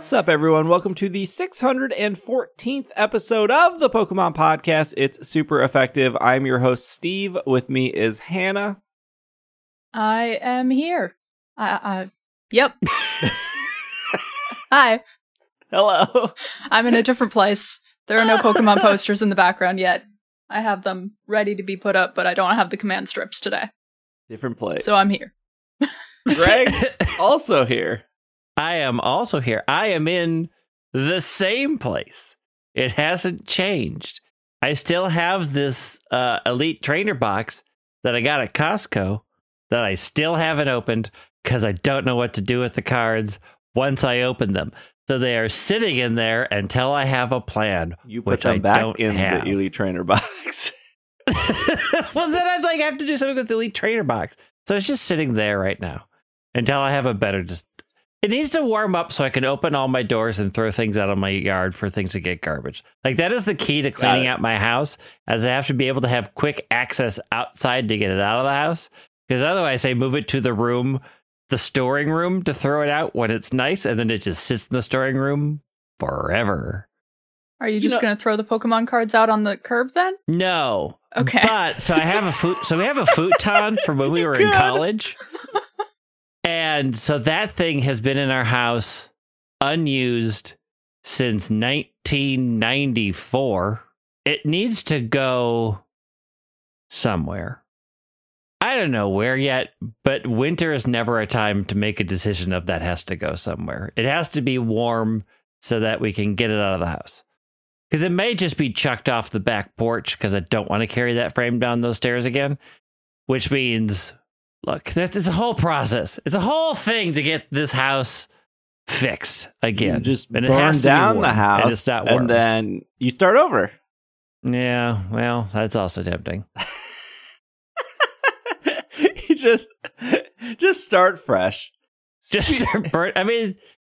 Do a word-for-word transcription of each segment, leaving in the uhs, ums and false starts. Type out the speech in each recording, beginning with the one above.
What's up, everyone? Welcome to the six hundred fourteenth episode of the Pokemon Podcast. It's super effective. I'm your host, Steve. With me is Hannah. I am here. I, I yep. Hi. Hello. I'm in a different place. There are no Pokemon posters in the background yet. I have them ready to be put up, but I don't have the command strips today. Different place. So I'm here. Greg, also here. I am also here. I am in the same place. It hasn't changed. I still have this uh, Elite Trainer box that I got at Costco that I still haven't opened because I don't know what to do with the cards once I open them. So they are sitting in there until I have a plan. You put which them I back don't in have. the Elite Trainer box. Well, then I'd like have to do something with the Elite Trainer box. So it's just sitting there right now until I have a better just. It needs to warm up so I can open all my doors and throw things out of my yard for things to get garbage. Like, that is the key to cleaning out my house, as I have to be able to have quick access outside to get it out of the house. Because otherwise, I move it to the room, the storing room, to throw it out when it's nice, and then it just sits in the storing room forever. Are you just You know- going to throw the Pokemon cards out on the curb then? No. Okay. But, so I have a food, so we have a futon from when we were in Good. college. And so that thing has been in our house unused since nineteen ninety-four. It needs to go somewhere. I don't know where yet, but winter is never a time to make a decision of that has to go somewhere. It has to be warm so that we can get it out of the house. Because it may just be chucked off the back porch because I don't want to carry that frame down those stairs again, which means... Look, that's it's a whole process. It's a whole thing to get this house fixed again. You just And it burn has to be down warm, the and house, it's not and, warm. then you start over. Yeah, well, that's also tempting. You just, just start fresh. Just start burn. I mean,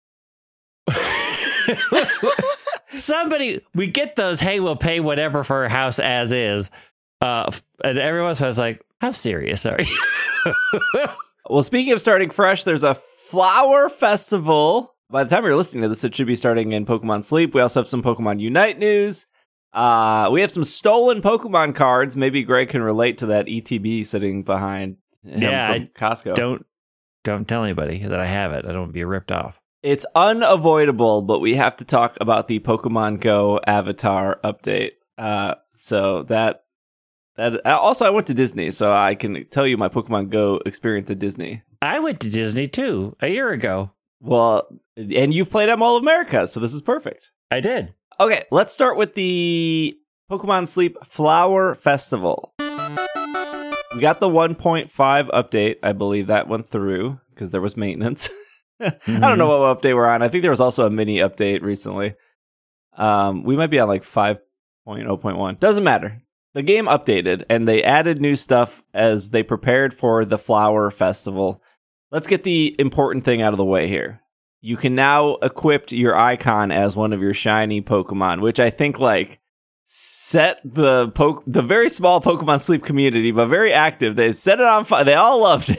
somebody, we get those, hey, we'll pay whatever for a house as is. Uh, and everyone was like, how serious are you? Well, speaking of starting fresh, there's a flower festival. By the time you're listening to this, it should be starting in Pokemon Sleep. We also have some Pokemon Unite news. Uh, we have some stolen Pokemon cards. Maybe Greg can relate to that E T B sitting behind him Yeah, from Costco. don't don't tell anybody that I have it. I don't want to be ripped off. It's unavoidable, but we have to talk about the Pokemon Go Avatar update. Uh, so that that also, I went to Disney, so I can tell you my Pokemon Go experience at Disney. I went to Disney too a year ago. Well, and you've played at Mall of America, so this is perfect. I did. Okay, let's start with the Pokemon Sleep Flower Festival. We got the one point five update. I believe that went through because there was maintenance. Mm-hmm. I don't know what update we're on. I think there was also a mini update recently. Um, we might be on like five point oh point one. Doesn't matter. The game updated, and they added new stuff as they prepared for the Flower Festival. Let's get the important thing out of the way here. You can now equip your icon as one of your shiny Pokemon, which I think, like, set the po- the very small Pokemon Sleep community, but very active. They set it on fire. They all loved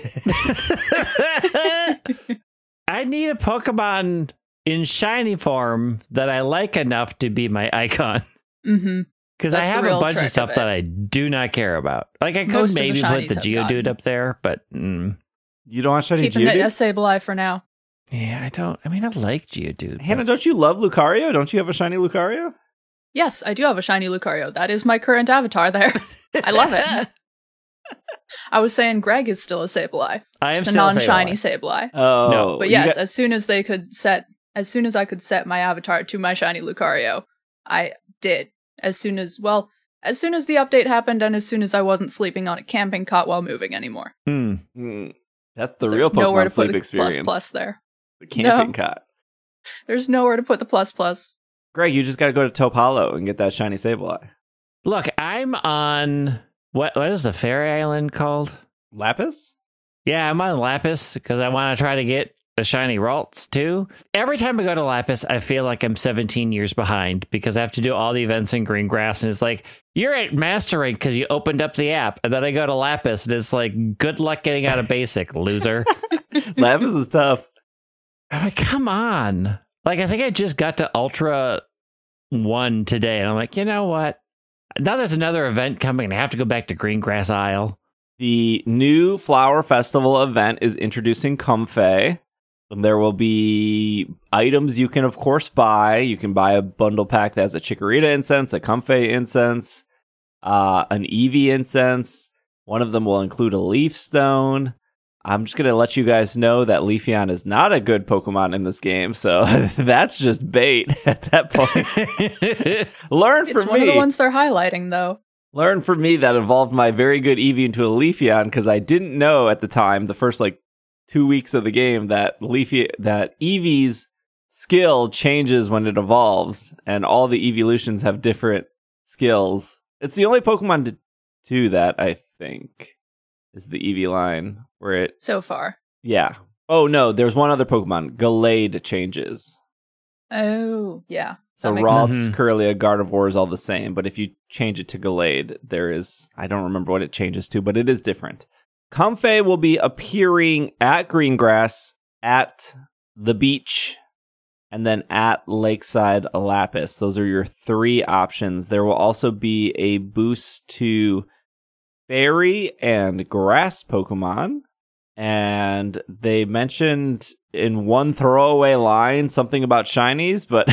it. I need a Pokemon in shiny form that I like enough to be my icon. Mm-hmm. Because I That's the have a real bunch of trick stuff of that it. I do not care about. Like, I could Most of the maybe put shinies the have Geodude gotten. up there, but mm, You don't want shiny Keeping it Geodude? as Sableye for now. yeah, I don't. I mean, I like Geodude. Hannah, but- don't you love Lucario? Don't you have a shiny Lucario? Yes, I do have a shiny Lucario. That is my current avatar there. I love it. I was saying Greg is still a Sableye. I am Just a still a non-shiny Sableye. Sableye. Oh, No, But you yes, got- as soon as they could set, as soon as I could set my avatar to my shiny Lucario, I did. As soon as, well, as soon as the update happened, and as soon as I wasn't sleeping on a camping cot while moving anymore. Hmm. Hmm. That's the So real there's nowhere Pokemon to put Sleep the experience. plus plus there. The camping No. cot. There's nowhere to put the plus plus. Greg, you just got to go to Taupe Hollow and get that shiny Sableye. Look, I'm on what? What is the fairy island called? Lapis? Yeah, I'm on Lapis because I want to try to get the shiny Ralts too. Every time I go to Lapis, I feel like I'm seventeen years behind because I have to do all the events in Greengrass, and it's like, you're at Master Rank because you opened up the app, and then I go to Lapis, and it's like, good luck getting out of Basic, loser. Lapis is tough. I'm like, come on. Like, I think I just got to Ultra one today, and I'm like, you know what? Now there's another event coming, and I have to go back to Greengrass Isle. The new Flower Festival event is introducing Comfey. There will be items you can, of course, buy. You can buy a bundle pack that has a Chikorita incense, a Comfey incense, uh, an Eevee incense. One of them will include a Leaf Stone. I'm just going to let you guys know that Leafeon is not a good Pokemon in this game, so that's just bait at that point. Learn from me. It's one of the ones they're highlighting, though. Learn from me that evolved my very good Eevee into a Leafeon, because I didn't know at the time, the first, like, two weeks of the game, that Leafy that Eevee's skill changes when it evolves, and all the evolutions have different skills. It's the only Pokemon to do that, I think, is the Eevee line, where it... So far. Yeah. Oh, no, there's one other Pokemon. Gallade changes. Oh, yeah. So that makes Ralts, sense. Curlia, Gardevoir is all the same, but if you change it to Gallade, there is... I don't remember what it changes to, but it is different. Comfey will be appearing at Greengrass, at the beach, and then at Lakeside Lapis. Those are your three options. There will also be a boost to Fairy and Grass Pokemon. And they mentioned in one throwaway line something about shinies, but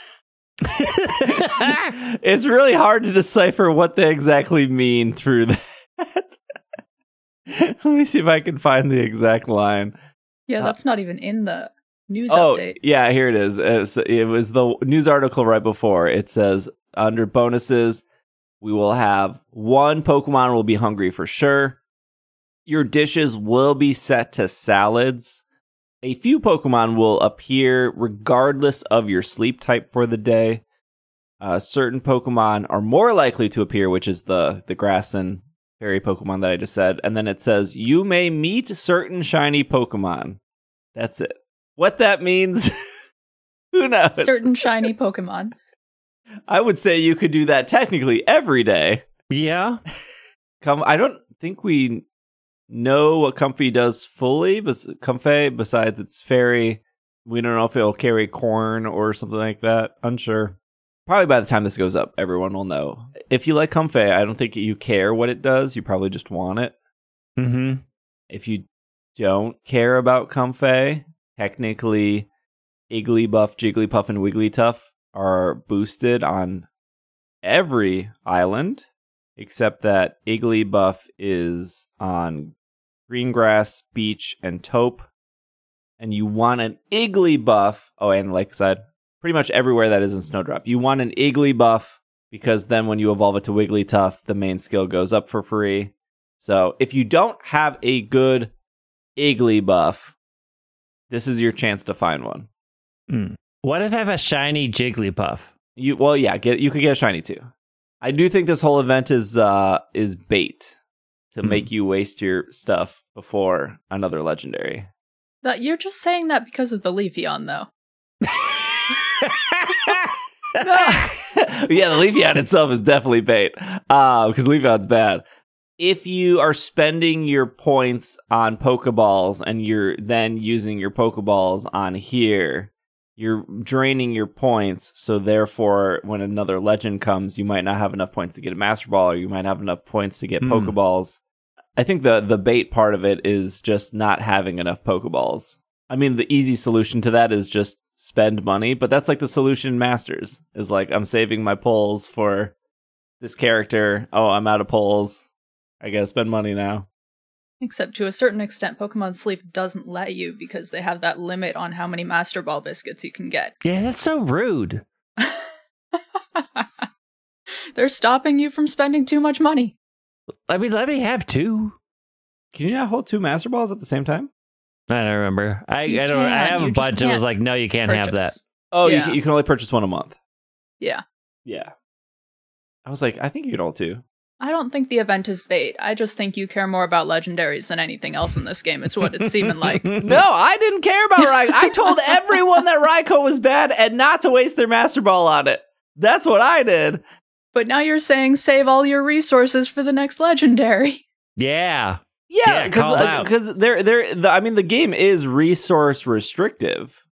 it's really hard to decipher what they exactly mean through that. Let me see if I can find the exact line. Yeah, that's uh, not even in the news oh, update. Yeah, here it is. It was, it was the news article right before. It says, under bonuses, we will have one Pokemon will be hungry for sure. Your dishes will be set to salads. A few Pokemon will appear regardless of your sleep type for the day. Uh, certain Pokemon are more likely to appear, which is the, the grass and fairy Pokemon that I just said. And then it says, you may meet certain shiny Pokemon. That's it. What that means, who knows? Certain shiny Pokemon. I would say you could do that technically every day. Yeah. Come, I don't think we know what Comfey does fully. But Comfey, besides its fairy, we don't know if it'll carry corn or something like that. Unsure. Probably by the time this goes up, everyone will know. If you like Comfey, I don't think you care what it does. You probably just want it. Mm-hmm. If you don't care about Comfey, technically Igglybuff, Jigglypuff, and Wigglytuff are boosted on every island, except that Igglybuff is on Greengrass, Beach, and Taupe. And you want an Igglybuff, oh, and Lakeside. Pretty much everywhere that is in Snowdrop. You want an Igglybuff because then when you evolve it to Wigglytuff, the main skill goes up for free. So if you don't have a good Igglybuff, this is your chance to find one. Mm. What if I have a shiny Jigglypuff? You well, yeah, get you could get a shiny too. I do think this whole event is uh is bait to mm. make you waste your stuff before another legendary. That you're just saying that because of the Leafeon, though. Yeah, the Leafeon itself is definitely bait. Uh, because Leafeon's bad. If you are spending your points on Pokeballs and you're then using your Pokeballs on here, you're draining your points. So therefore, when another legend comes, you might not have enough points to get a Master Ball, or you might have enough points to get mm. Pokeballs. I think the the bait part of it is just not having enough Pokeballs. I mean, the easy solution to that is just spend money, but that's like the solution in Masters, is like, I'm saving my pulls for this character. Oh, I'm out of pulls. I gotta spend money now. Except to a certain extent, Pokemon Sleep doesn't let you because they have that limit on how many Master Ball biscuits you can get. Yeah, that's so rude. They're stopping you from spending too much money. I mean, let me have two. Can you not hold two Master Balls at the same time? I don't remember. I, You I don't. I can, have you a just bunch. It was can't like, no, you can't have that. purchase. Oh, Yeah. you, can, you can only purchase one a month. Yeah. Yeah. I was like, I think you could hold two. I don't think the event is bait. I just think you care more about legendaries than anything else in this game. It's what it's seeming like. No, I didn't care about Raikou. I told everyone that Raikou was bad and not to waste their Master Ball on it. That's what I did. But now you're saying save all your resources for the next legendary. Yeah. Yeah, because Yeah, because they're they're the, I mean the game is resource restrictive.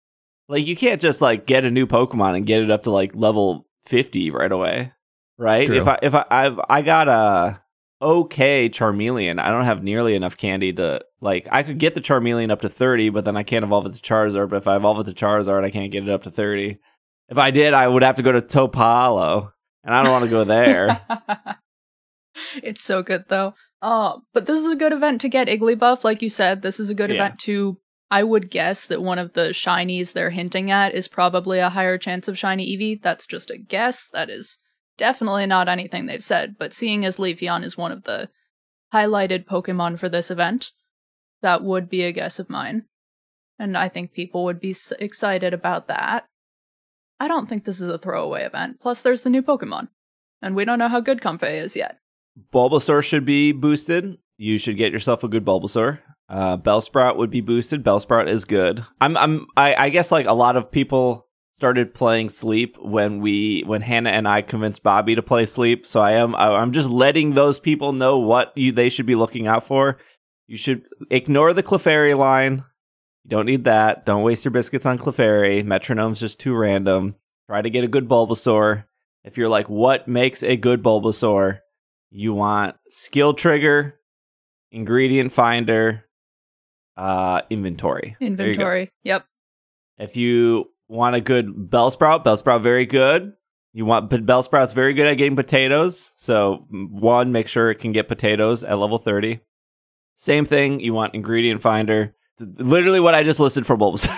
Like, you can't just like get a new Pokemon and get it up to like level fifty right away, right? True. If I if I I've, I got a okay Charmeleon, I don't have nearly enough candy to like. I could get the Charmeleon up to thirty, but then I can't evolve it to Charizard. But if I evolve it to Charizard, I can't get it up to thirty. If I did, I would have to go to Topalo, and I don't want to go there. It's so good though. Oh, but this is a good event to get Igglybuff, like you said. This is a good Yeah. event to. I would guess that one of the shinies they're hinting at is probably a higher chance of shiny Eevee. That's just a guess. That is definitely not anything they've said. But seeing as Leafeon is one of the highlighted Pokemon for this event, that would be a guess of mine. And I think people would be s- excited about that. I don't think this is a throwaway event. Plus, there's the new Pokemon. And we don't know how good Comfey is yet. Bulbasaur should be boosted. You should get yourself a good Bulbasaur. Uh, Bellsprout would be boosted. Bellsprout is good. I'm, I'm, I, I guess like a lot of people started playing Sleep when we, when Hannah and I convinced Bobby to play Sleep. So I am, I, I'm just letting those people know what you they should be looking out for. You should ignore the Clefairy line. You don't need that. Don't waste your biscuits on Clefairy. Metronome's just too random. Try to get a good Bulbasaur. If you're like, what makes a good Bulbasaur? You want Skill Trigger, Ingredient Finder, uh, Inventory. There you go. Inventory. Yep. If you want a good Bellsprout, Bellsprout very good. You want but Bellsprout's very good at getting potatoes. So one, make sure it can get potatoes at level thirty. Same thing. You want Ingredient Finder. Literally what I just listed for Bulbasaur.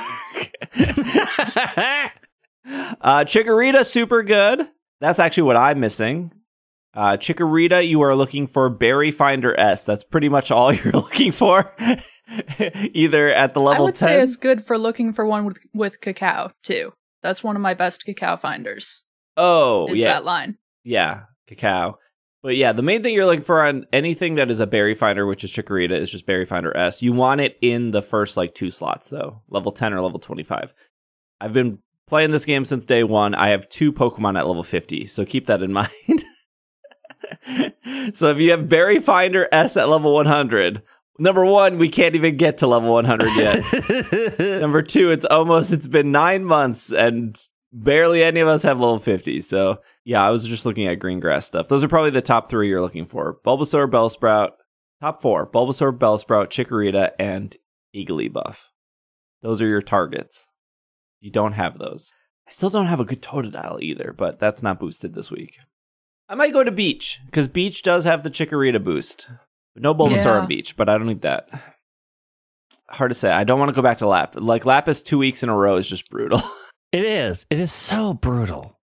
uh, Chikorita, super good. That's actually what I'm missing. Uh, Chikorita, you are looking for Berry Finder S. That's pretty much all you're looking for. Either at the level I would ten. say it's good for looking for one with, with cacao, too. That's one of my best cacao finders. Oh, is yeah. that line. Yeah, cacao. But yeah, the main thing you're looking for on anything that is a Berry Finder, which is Chikorita, is just Berry Finder S. You want it in the first like two slots, though. Level ten or level twenty-five. I've been playing this game since day one. I have two Pokemon at level fifty, so keep that in mind. So if you have Berry Finder S at level one hundred, number one, we can't even get to level one hundred yet. Number two, it's almost, it's been nine months and barely any of us have level fifty. So yeah, I was just looking at green grass stuff. Those are probably the top three you're looking for. Bulbasaur, Bellsprout, top four, Bulbasaur, Bellsprout, Chikorita, and Igglybuff. Those are your targets. You don't have those. I still don't have a good Totodile either, but that's not boosted this week. I might go to Beach, because Beach does have the Chikorita boost. No Bulbasaur Yeah. on Beach, but I don't need that. Hard to say. I don't want to go back to Lap. Like, Lapis two weeks in a row is just brutal. It is. It is so brutal.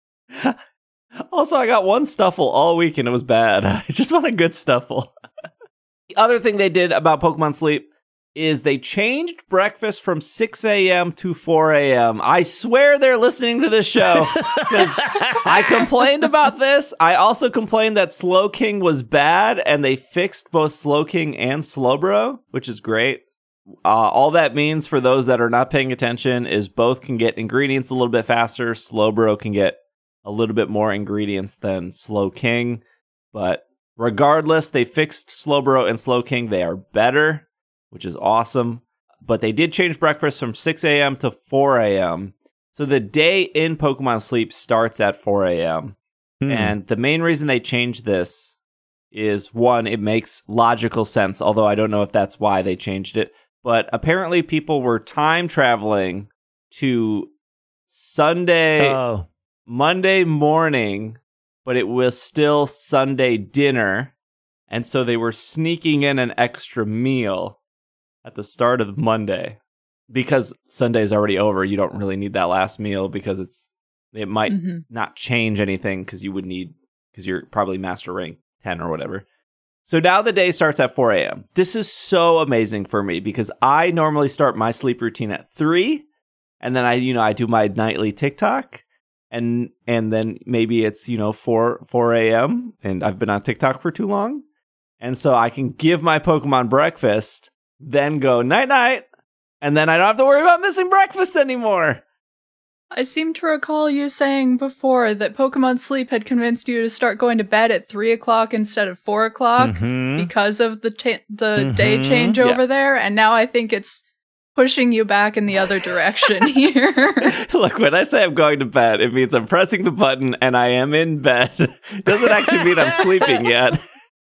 Also, I got one Stuffle all week and it was bad. I just want a good Stuffle. The other thing they did about Pokemon Sleep is they changed breakfast from six a.m. to four a.m. I swear they're listening to this show. 'Cause I complained about this. I also complained that Slowking was bad, and they fixed both Slowking and Slowbro, which is great. Uh, all that means for those that are not paying attention is both can get ingredients a little bit faster. Slowbro can get a little bit more ingredients than Slowking. But regardless, they fixed Slowbro and Slowking. They are better, which is awesome. But they did change breakfast from six a.m. to four a.m. So the day in Pokemon Sleep starts at four a.m. Hmm. And the main reason they changed this is, one, it makes logical sense, although I don't know if that's why they changed it. But apparently people were time traveling to Sunday, Oh. Monday morning, but it was still Sunday dinner. And so they were sneaking in an extra meal at the start of Monday. Because Sunday's already over, you don't really need that last meal because it's it might Mhm. not change anything because you would need, because you're probably master rank ten or whatever. So now the day starts at four a.m. This is so amazing for me because I normally start my sleep routine at three, and then I, you know, I do my nightly TikTok, and and then maybe it's, you know, four four a.m. and I've been on TikTok for too long, and so I can give my Pokemon breakfast, then go night night, and then I don't have to worry about missing breakfast anymore. I seem to recall you saying before that Pokemon Sleep had convinced you to start going to bed at three o'clock instead of four o'clock Mhm. because of the ta- the Mhm. day change Yeah. over there, and now I think it's pushing you back in the other direction here. Look, when I say I'm going to bed, it means I'm pressing the button and I am in bed. Doesn't actually mean I'm sleeping yet.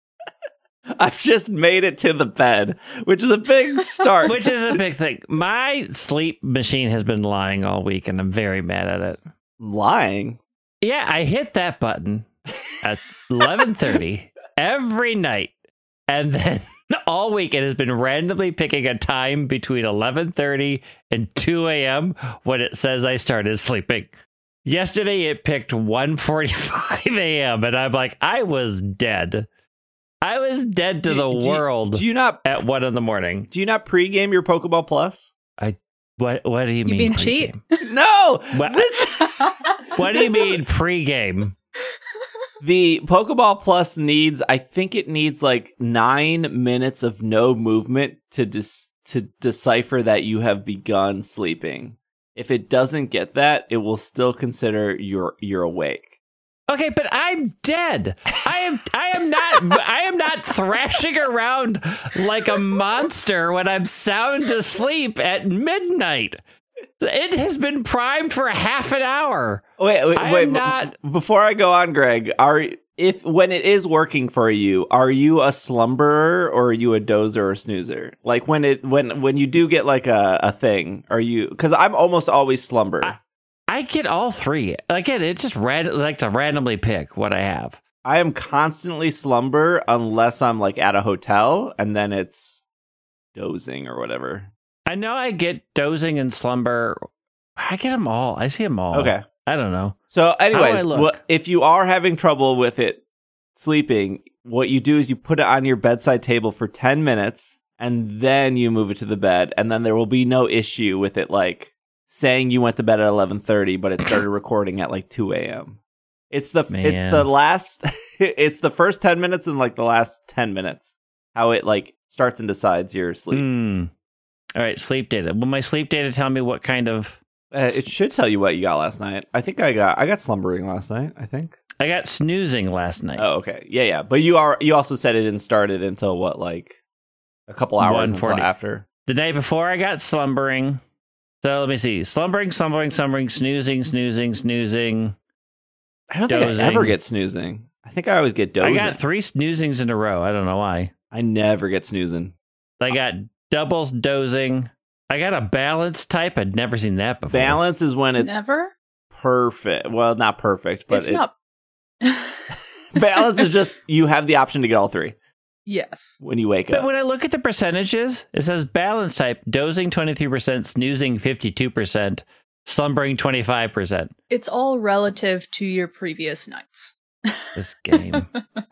I've just made it to the bed, which is a big start. Which is a big thing. My sleep machine has been lying all week, and I'm very mad at it. Lying? Yeah, I hit that button at eleven thirty every night, and then all week it has been randomly picking a time between eleven thirty and two a.m. when it says I started sleeping. Yesterday it picked one forty-five a.m. and I'm like, I was dead. I was dead to do, the do, world. Do you not at one in the morning? Do you not pregame your Pokeball Plus? I what? What do you, You mean? mean pre-game? cheat? No. What, This, what do you mean pregame? The Pokeball Plus needs, I think it needs like nine minutes of no movement to dis- to decipher that you have begun sleeping. If it doesn't get that, it will still consider you're you're awake. Okay, but I'm dead. I am I am not I am not thrashing around like a monster when I'm sound asleep at midnight. It has been primed for half an hour. Wait, wait, I wait. am not Before I go on, Greg, are if when it is working for you, are you a slumberer or are you a dozer or snoozer? Like when it when when you do get like a, a thing, are you? Because I'm almost always slumber. I, I get all three. Again, it just ran, like to randomly pick what I have. I am constantly slumber unless I'm like at a hotel and then it's dozing or whatever. I know I get dozing and slumber. I get them all. I see them all. Okay. I don't know. So anyways, How do I look? well, if you are having trouble with it sleeping, what you do is you put it on your bedside table for ten minutes and then you move it to the bed, and then there will be no issue with it like saying you went to bed at eleven thirty, but it started recording at like two a.m. It's the Man. it's the last it's the first ten minutes and like the last ten minutes how it like starts and decides your sleep. Mm. All right, sleep data. Will my sleep data tell me what kind of? Uh, it should tell you what you got last night. I think I got I got slumbering last night, I think. I got snoozing last night. Oh, okay. Yeah, yeah. But you are you also said it didn't start it until what, like a couple hours until one forty after. The night before I got slumbering. So let me see. Slumbering, slumbering, slumbering, snoozing, snoozing, snoozing. I don't dozing. think I ever get snoozing. I think I always get dozing. I got three snoozings in a row. I don't know why. I never get snoozing. I got doubles dozing. I got a balance type. I'd never seen that before. Balance is when it's Never? perfect. Well, not perfect, but It's it, not. balance is just you have the option to get all three Yes. when you wake But up. when I look at the percentages, it says balance type, dozing twenty-three percent, snoozing fifty-two percent, slumbering twenty-five percent. It's all relative to your previous nights. This game.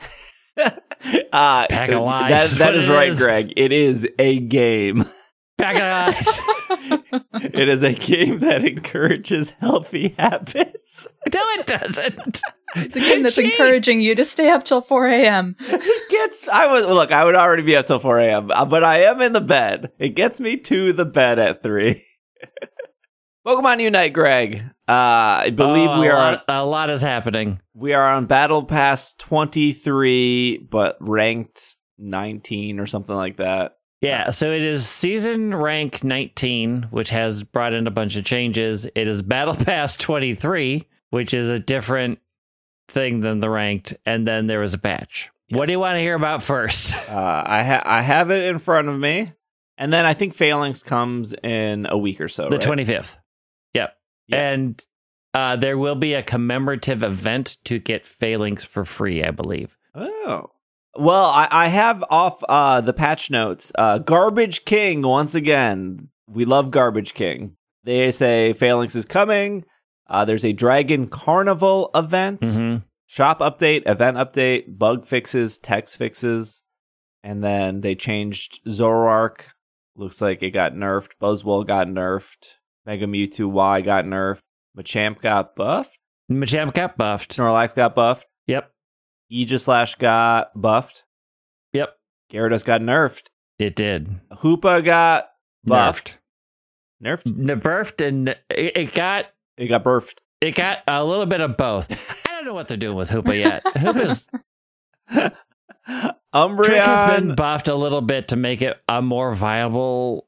uh, pack of lies that, is that what is it right, is. Greg. It is a game. Pack of eyes. It is a game that encourages healthy habits. No, it doesn't. It's a game that's Gee. encouraging you to stay up till four a.m. It gets. I would look. I would already be up till four a.m. But I am in the bed. It gets me to the bed at three. Pokemon Unite, Greg. Uh, I believe Oh, we a are. lot, a lot is happening. We are on Battle Pass twenty-three, but ranked nineteen or something like that. Yeah, so it is season rank nineteen, which has brought in a bunch of changes. It is Battle Pass twenty-three, which is a different thing than the ranked, and then there was a patch. What do you Yes. want to hear about first? Uh, I ha- I have it in front of me, and then I think Phalanx comes in a week or so. The right? twenty-fifth. Yep. Yes. And uh, there will be a commemorative event to get Phalanx for free, I believe. Oh. Well, I, I have off uh, the patch notes. Uh, Garbage King, once again. We love Garbage King. They say Phalanx is coming. Uh, there's a Dragon Carnival event. Mm-hmm. Shop update, event update, bug fixes, text fixes. And then they changed Zoroark. Looks like it got nerfed. Buzzwole got nerfed. Mega Mewtwo Y got nerfed. Machamp got buffed. Machamp got buffed. Snorlax got buffed. Yep. Aegislash got buffed. Yep. Gyarados got nerfed. It did. Hoopa got buffed. Nerfed. Nerfed? Nerfed, and it, it got It got burfed. it got a little bit of both. I don't know what they're doing with Hoopa yet. Hoopa's Trick has been Umbreon. buffed a little bit to make it a more viable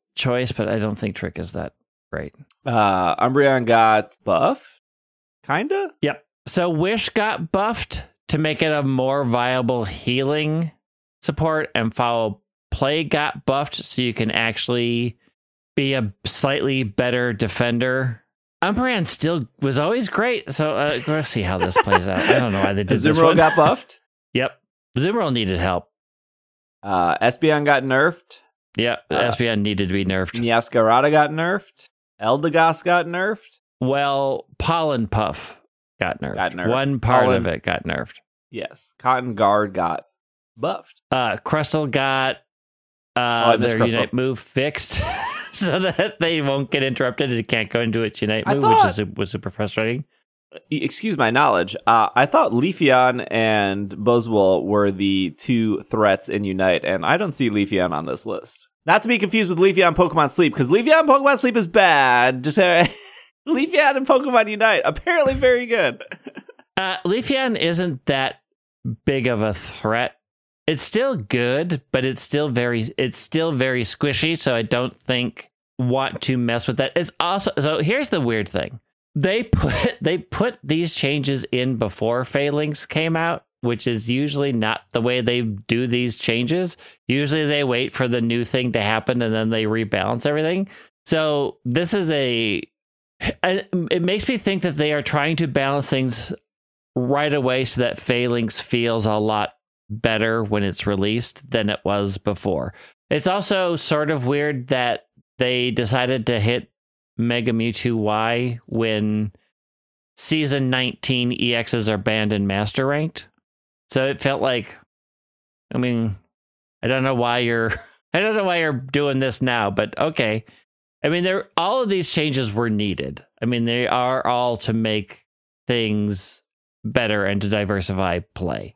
choice, but I don't think Trick is that great. Uh, Umbreon got buffed, kinda. Yep. So Wish got buffed to make it a more viable healing support, and Foul Play got buffed so you can actually be a slightly better defender. Umbreon still was always great, so uh, let's see how this plays out. I don't know why they did this Azumarill one. got buffed. Yep. Azumarill needed help. Uh, Espeon got nerfed. Yep. Uh, Espeon needed to be nerfed. Meowscarada got nerfed. Eldegoss got nerfed. Well, Pollen Puff got nerfed. Got nerfed. One part Pollen- of it got nerfed. Yes. Cotton Guard got buffed. Uh, Crustle got Oh, uh, I missed their Crustle. Unite move fixed so that they won't get interrupted. It can't go into its Unite I move, thought- which is was super frustrating. Excuse my knowledge. Uh, I thought Leafeon and Buzzwole were the two threats in Unite, and I don't see Leafeon on this list. Not to be confused with Leafeon Pokemon Sleep, because Leafeon Pokemon Sleep is bad. Just uh, Leafeon and Pokemon Unite, apparently very good. Uh, Leafeon isn't that big of a threat. It's still good, but it's still very it's still very squishy, so I don't think want to mess with that. It's also so here's the weird thing. They put they put these changes in before Phalanx came out, which is usually not the way they do these changes. Usually they wait for the new thing to happen and then they rebalance everything. So this is a it makes me think that they are trying to balance things right away so that Phalanx feels a lot better when it's released than it was before. It's also sort of weird that they decided to hit Mega Mewtwo Y when Season nineteen E Xs are banned and Master Ranked. So it felt like, I mean, I don't know why you're, I don't know why you're doing this now, but okay. I mean, there all of these changes were needed. I mean, they are all to make things better and to diversify play.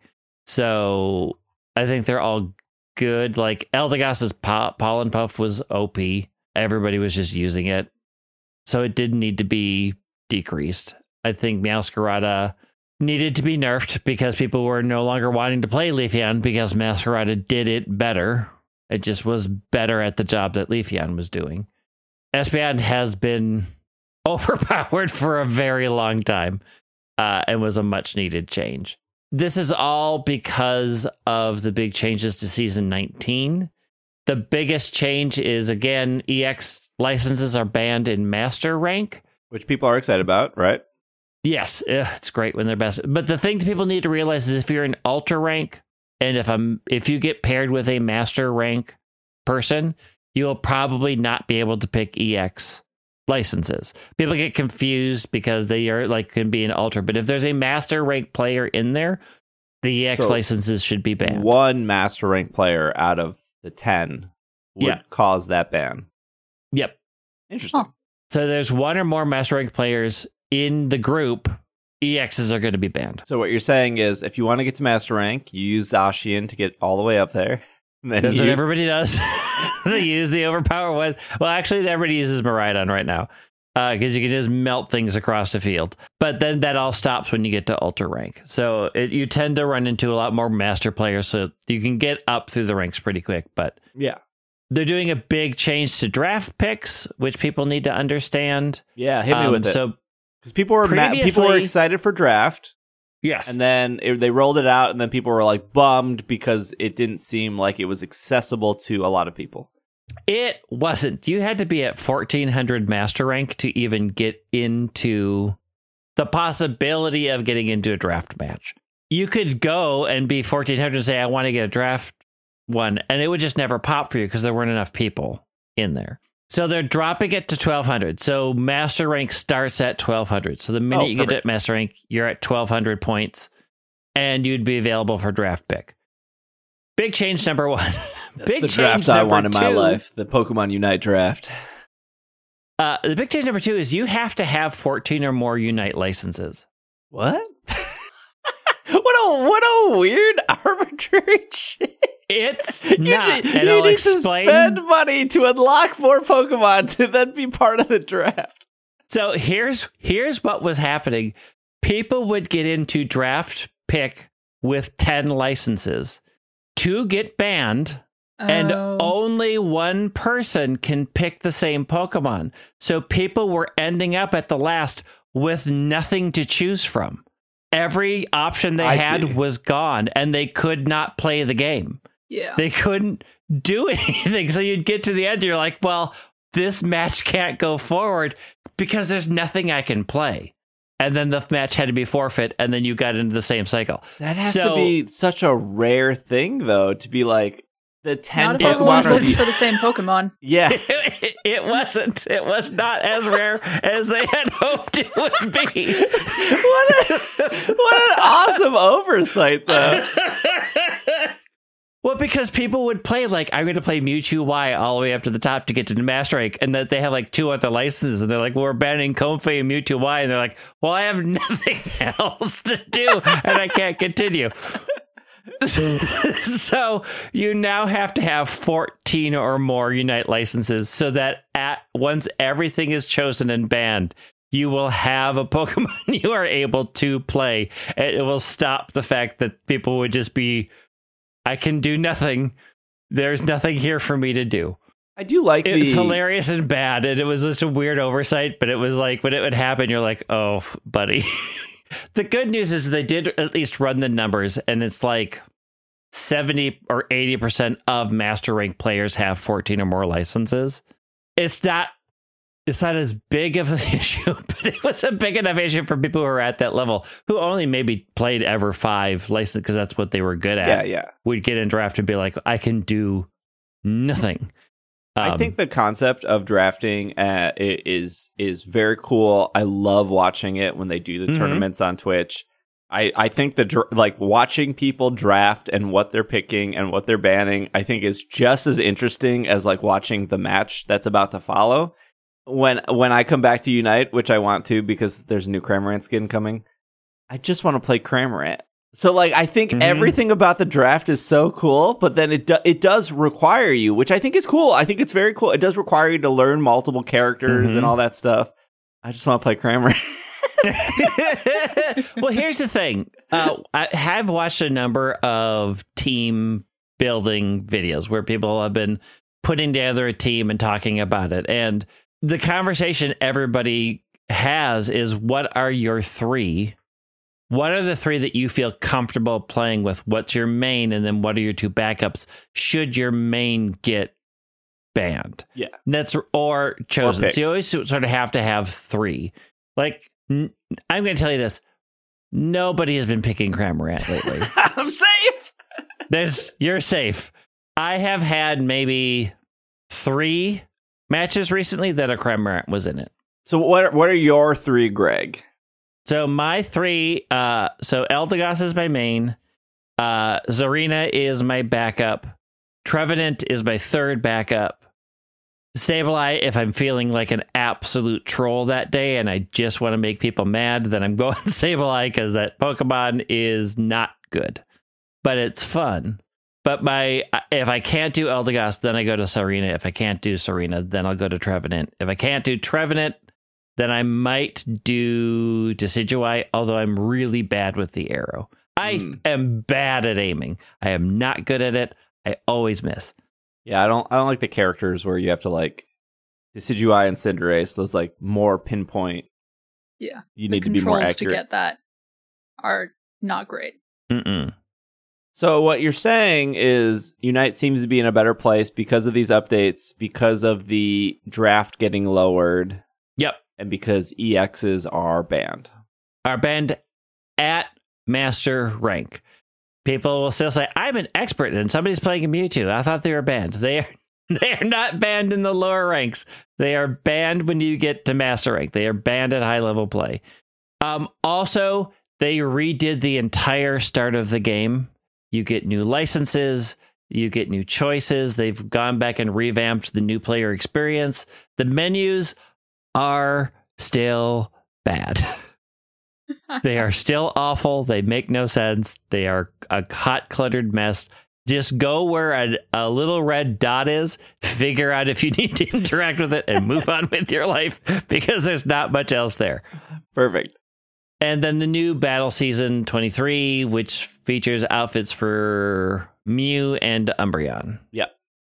So I think they're all good. Like Eldegoss's po- Pollen Puff was O P. Everybody was just using it. So it did need to be decreased. I think Meowscarada needed to be nerfed because people were no longer wanting to play Leafeon because Meowscarada did it better. It just was better at the job that Leafeon was doing. Espeon has been overpowered for a very long time uh, and was a much needed change. This is all because of the big changes to Season nineteen. The biggest change is, again, E X licenses are banned in Master Rank. Which people are excited about, right? Yes, ugh, it's great when they're best. But the thing that people need to realize is if you're in Ultra Rank, and if I'm, if you get paired with a Master Rank person, you'll probably not be able to pick E X licenses. People get confused because they are like can be an Ultra. But if there's a Master Rank player in there, the E X So licenses should be banned. One Master Rank player out of the ten would Yeah. cause that ban. Yep. Interesting. Huh. So there's one or more Master Rank players in the group, E Xs are going to be banned. So what you're saying is if you want to get to Master Rank, you use Zacian to get all the way up there. And then That's you, what everybody does. They use the overpower one. Well, actually, everybody uses Miraidon right now because uh, you can just melt things across the field. But then that all stops when you get to Ultra Rank. So it, you tend to run into a lot more Master players, so you can get up through the ranks pretty quick. But yeah. they're doing a big change to draft picks, which people need to understand. Yeah, hit me Um, with it. So Because people were ma- people were previously- excited for draft, yes, and then it, they rolled it out, and then people were like bummed because it didn't seem like it was accessible to a lot of people. it wasn't. You had to be at fourteen hundred Master Rank to even get into the possibility of getting into a draft match. You could go and be fourteen hundred and say, I want to get a draft one, and it would just never pop for you because there weren't enough people in there. So they're dropping it to twelve hundred. So Master Rank starts at twelve hundred. So the minute Oh, you get perfect. to Master Rank, you're at twelve hundred points, and you'd be available for draft pick. Big change number one. That's Big the change draft I number want in my two. life. The Pokemon Unite draft. Uh, the big change number two is you have to have fourteen or more Unite licenses. What? what a what a weird arbitrary change. It's You not. need- And you I'll need explain. to spend money to unlock more Pokemon to then be part of the draft. So here's here's what was happening. People would get into draft pick with ten licenses. Two get banned And Oh. only one person can pick the same Pokemon. So people were ending up at the last with nothing to choose from. Every option they I had see. was gone, and they could not play the game. Yeah. They couldn't do anything. So you'd get to the end, you're like, well, this match can't go forward because there's nothing I can play. And then the match had to be forfeit, and then you got into the same cycle. That has So- to be such a rare thing, though, to be like the ten Not if It everyone Pokemon are wasn't. votes the- for the same Pokemon. Yeah. it, it wasn't. It was not as rare as they had hoped it would be. what, a, what an awesome oversight, though. Well, because people would play like, I'm going to play Mewtwo Y all the way up to the top to get to the Master Rank, and that they have like two other licenses, and they're like, well, we're banning Comfey and Mewtwo Y, and they're like, well, I have nothing else to do, and I can't continue. So you now have to have fourteen or more Unite licenses so that at once everything is chosen and banned, you will have a Pokemon you are able to play. And it will stop the fact that people would just be, I can do nothing. There's nothing here for me to do. I do like It's the hilarious and bad. And it was just a weird oversight, but it was like when it would happen, you're like, oh, buddy. The good news is they did at least run the numbers, and it's like seventy or eighty percent of Master Rank players have fourteen or more licenses. It's not it's not as big of an issue, but it was a big enough issue for people who are at that level, who only maybe played ever five licenses because that's what they were good at. Yeah, yeah. Would get in draft and be like, I can do nothing. I Um, think the concept of drafting uh, i- is is very cool. I love watching it when they do the Mhm. tournaments on Twitch. I, I think the dr- like watching people draft and what they're picking and what they're banning, I think is just as interesting as like watching the match that's about to follow. When when I come back to Unite, which I want to because there's a new Cramorant skin coming, I just want to play Cramorant. So like I think Mhm. everything about the draft is so cool, but then it do- it does require you, which I think is cool. I think it's very cool. It does require you to learn multiple characters Mhm. and all that stuff. I just want to play Cramorant. Well, here's the thing. Uh, I have watched a number of team building videos where people have been putting together a team and talking about it. And the conversation everybody has is, what are your three? What are the three that you feel comfortable playing with? What's your main? And then what are your two backups? Should your main get banned? Yeah. That's or chosen. Or so you always sort of have to have three. Like, n- I'm going to tell you this. Nobody has been picking Cramorant lately. I'm safe. There's, you're safe. I have had maybe three matches recently that a Cramorant was in it. So what what are your three, Greg? So my three, uh, so Eldegoss is my main. Uh, Zarina is my backup. Trevenant is my third backup. Sableye, if I'm feeling like an absolute troll that day and I just want to make people mad, then I'm going Sableye because that Pokemon is not good, but it's fun. But my if I can't do Eldegoss, then I go to Serena. If I can't do Serena, then I'll go to Trevenant. If I can't do Trevenant, then I might do Decidueye, although I'm really bad with the arrow. I Hmm. am bad at aiming. I am not good at it. I always miss. Yeah, I don't I don't like the characters where you have to like Decidueye and Cinderace, those like more pinpoint. Yeah. You The need to be more controls to accurate. get that are not great. Mm-mm. So what you're saying is Unite seems to be in a better place because of these updates, because of the draft getting lowered, Yep. and because E Xs are banned. Are banned at master rank. People will still say, I'm an expert and somebody's playing a Mewtwo. I thought they were banned. They are they are not banned in the lower ranks. They are banned when you get to master rank. They are banned at high level play. Um, also, they redid the entire start of the game. You get new licenses. You get new choices. They've gone back and revamped the new player experience. The menus are still bad. They are still awful. They make no sense. They are a hot, cluttered mess. Just go where a, a little red dot is, figure out if you need to interact with it, and move on with your life, because there's not much else there. Perfect. And then the new Battle Season twenty-three, which features outfits for Mew and Umbreon. Yep.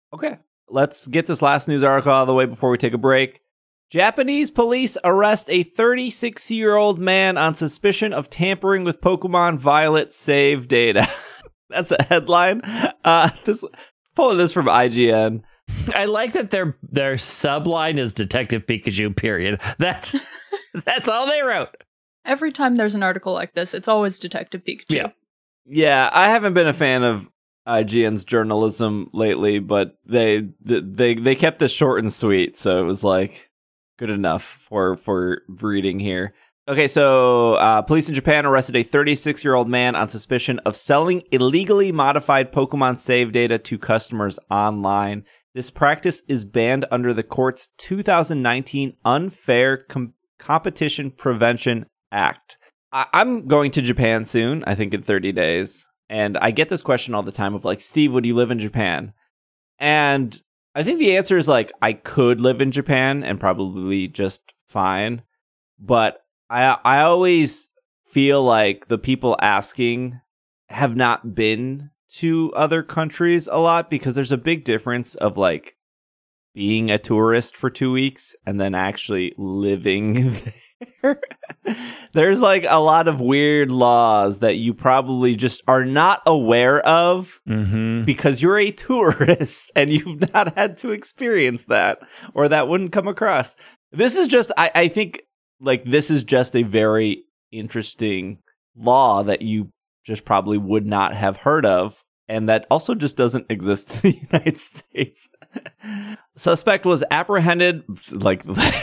Okay, let's get this last news article out of the way before we take a break. Japanese police arrest a thirty-six-year-old man on suspicion of tampering with Pokemon Violet save data. That's a headline. Uh, this pulling this from I G N. I like that their their subline is Detective Pikachu, period. That's that's all they wrote. Every time there's an article like this, it's always Detective Pikachu. Yeah. Yeah, I haven't been a fan of I G N's journalism lately, but they they they kept this short and sweet, so it was like good enough for for reading here. Okay, so uh, police in Japan arrested a thirty-six-year-old man on suspicion of selling illegally modified Pokemon save data to customers online. This practice is banned under the court's two thousand nineteen Unfair Com- Competition Prevention Act. I- I'm going to Japan soon, I think in thirty days. And I get this question all the time of like, Steve, would you live in Japan? And I think the answer is like, I could live in Japan and probably just fine. But I I always feel like the people asking have not been to other countries a lot, because there's a big difference of like being a tourist for two weeks and then actually living there. There's like a lot of weird laws that you probably just are not aware of mm-hmm. because you're a tourist and you've not had to experience that, or that wouldn't come across. This is just, I, I think like this is just a very interesting law that you just probably would not have heard of, and that also just doesn't exist in the United States. Suspect was apprehended, like,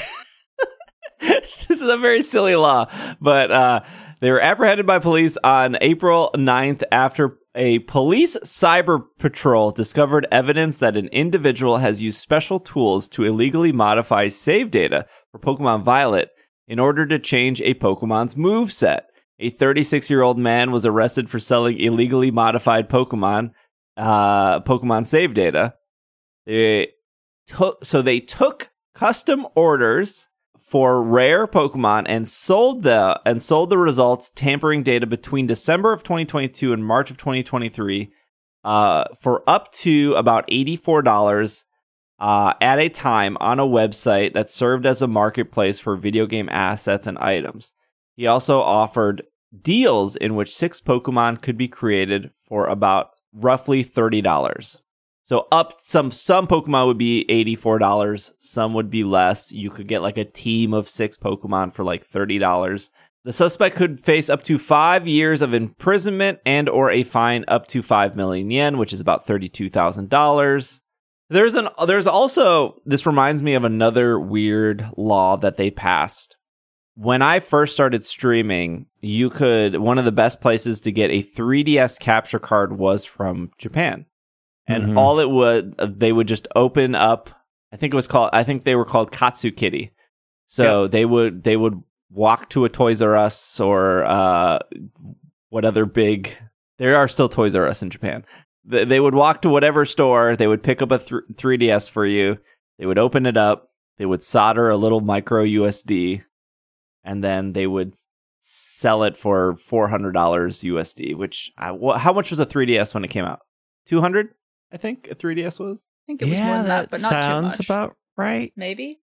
this is a very silly law, but uh, they were apprehended by police on April ninth after a police cyber patrol discovered evidence that an individual has used special tools to illegally modify save data for Pokemon Violet in order to change a Pokemon's moveset. A thirty-six-year-old man was arrested for selling illegally modified Pokemon, uh, Pokemon save data. They took, so they took custom orders for rare Pokemon and sold the and sold the results, tampering data between December of twenty twenty-two and March of twenty twenty-three, uh, for up to about eighty-four dollars uh, at a time on a website that served as a marketplace for video game assets and items. He also offered deals in which six Pokemon could be created for about roughly thirty dollars. So up some some Pokemon would be eighty-four dollars, some would be less. You could get like a team of six Pokemon for like thirty dollars. The suspect could face up to five years of imprisonment and or a fine up to five million yen, which is about thirty-two thousand dollars. There's an there's also, this reminds me of another weird law that they passed. When I first started streaming, you could, one of the best places to get a three D S capture card was from Japan. And mm-hmm. all it would, they would just open up, I think it was called, I think they were called Katsu Kitty. So yep. they would, they would walk to a Toys R Us or uh, what other big, there are still Toys R Us in Japan. They would walk to whatever store, they would pick up a th- three D S for you, they would open it up, they would solder a little micro U S D, and then they would sell it for four hundred dollars U S D, which, I, wh- how much was a three D S when it came out? two hundred, I think a three D S was? I think it was yeah, more than that, that but not too sounds much. about right. Maybe?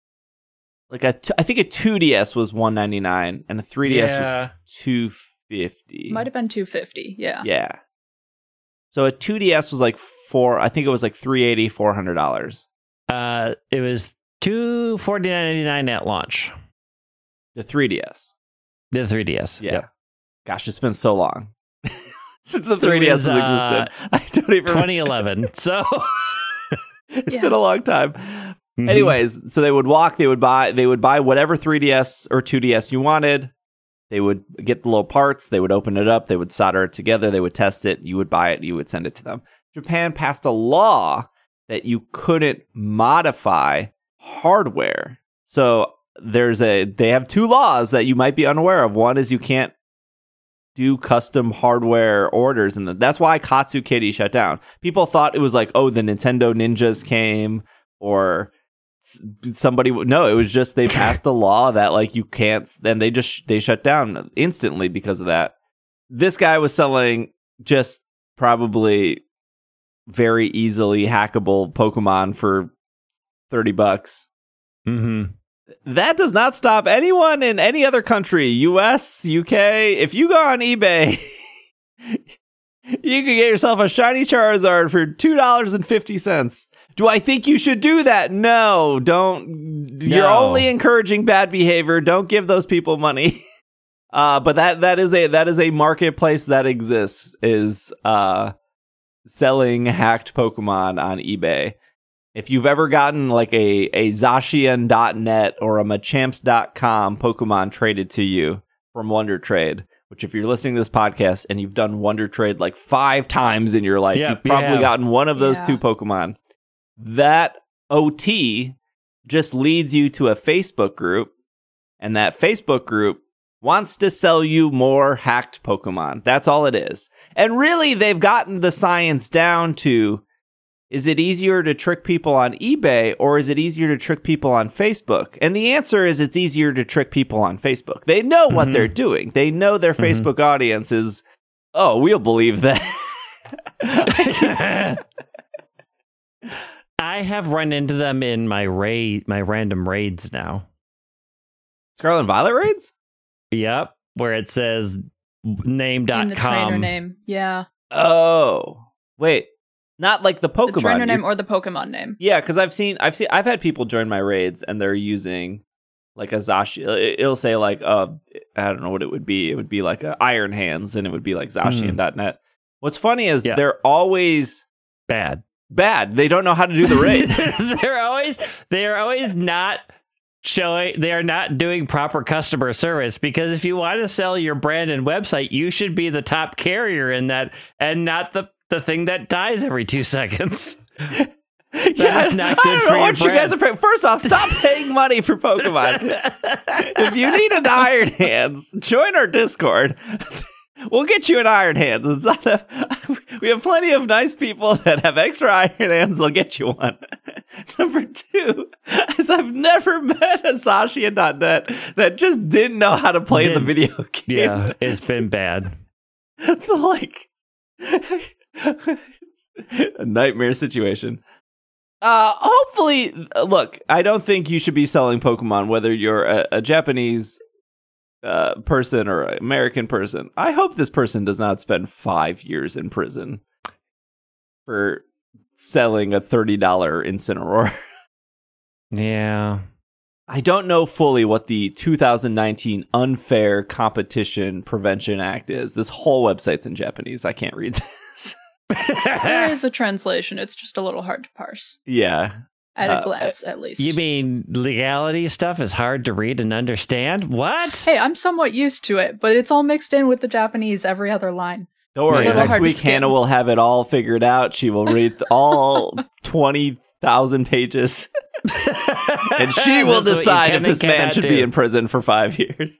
Like a t- I think a two D S was one ninety-nine, and a three D S Yeah. was two fifty. Might have been two fifty, yeah. Yeah. So a two D S was like four, I think it was like three eighty, four hundred dollars. Uh, it was two forty-nine ninety-nine at launch. The three D S. The three D S. Yeah. Yep. Gosh, it's been so long since the three D S has was, uh, existed. I don't even twenty eleven. So It's Yeah. been a long time. Mhm. Anyways, so they would walk, they would buy they would buy whatever three D S or two D S you wanted. They would get the little parts, they would open it up, they would solder it together, they would test it, you would buy it, you would send it to them. Japan passed a law that you couldn't modify hardware. So there's a they have two laws that you might be unaware of. One is you can't do custom hardware orders, and that's why Katsu Kitty shut down. People thought it was like, oh, the Nintendo Ninjas came, or somebody. No, it was just they passed a law that like you can't, and they just they shut down instantly because of that. This guy was selling just probably very easily hackable Pokemon for thirty bucks. Mm-hmm. That does not stop anyone in any other country, U S, U K. If you go on eBay, you can get yourself a shiny Charizard for two dollars and fifty cents. Do I think you should do that? No, don't. No. You're only encouraging bad behavior. Don't give those people money. Uh, but that that is a that is a marketplace that exists, is uh, selling hacked Pokemon on eBay. If you've ever gotten like a, a Zacian dot net or a Machamps dot com Pokemon traded to you from Wonder Trade, which if you're listening to this podcast and you've done Wonder Trade like five times in your life, yep, you've probably you gotten one of those yeah. two Pokemon. That O T just leads you to a Facebook group, and that Facebook group wants to sell you more hacked Pokemon. That's all it is. And really, they've gotten the science down to, is it easier to trick people on eBay or is it easier to trick people on Facebook? And the answer is it's easier to trick people on Facebook. They know what mm-hmm. they're doing. They know their mm-hmm. Facebook audience is, oh, we'll believe that. I have run into them in my raid, my random raids now. Scarlet and Violet raids? Yep, where it says name dot com. In the trainer name, yeah. Oh, wait. Not like the Pokemon. The trainer name you, or the Pokemon name. Yeah, because I've seen, I've seen, I've had people join my raids and they're using like a Zacian. It'll say like, uh, I don't know what it would be. It would be like a Iron Hands, and it would be like Zacian dot net. Mm. What's funny is yeah. they're always bad. Bad. They don't know how to do the raid. they're always, they're always not showing. They are not doing proper customer service, because if you want to sell your brand and website, you should be the top carrier in that, and not the. The thing that dies every two seconds. That yeah, is not good I don't for know your what brand. you guys are paying. First off, stop paying money for Pokemon. If you need an Iron Hands, join our Discord. We'll get you an Iron Hands. It's not a, we have plenty of nice people that have extra Iron Hands. They'll get you one. Number two is I've never met a Zacian dot net that just didn't know how to play didn't, the video game. Yeah, it's been bad. Like... a nightmare situation. Uh, hopefully, look, I don't think you should be selling Pokemon, whether you're a, a Japanese uh, person or an American person. I hope this person does not spend five years in prison for selling a thirty dollars Incineroar. Yeah. I don't know fully what the two thousand nineteen Unfair Competition Prevention Act is. This whole website's in Japanese. I can't read this. There is a translation. It's just a little hard to parse. Yeah. At a uh, glance, at least. You mean legality stuff is hard to read and understand? What? Hey, I'm somewhat used to it, but it's all mixed in with the Japanese every other line. Don't worry. Yeah. Next week, Hannah will have it all figured out. She will read all twenty thousand pages. And she will decide if this man should do. be in prison for five years.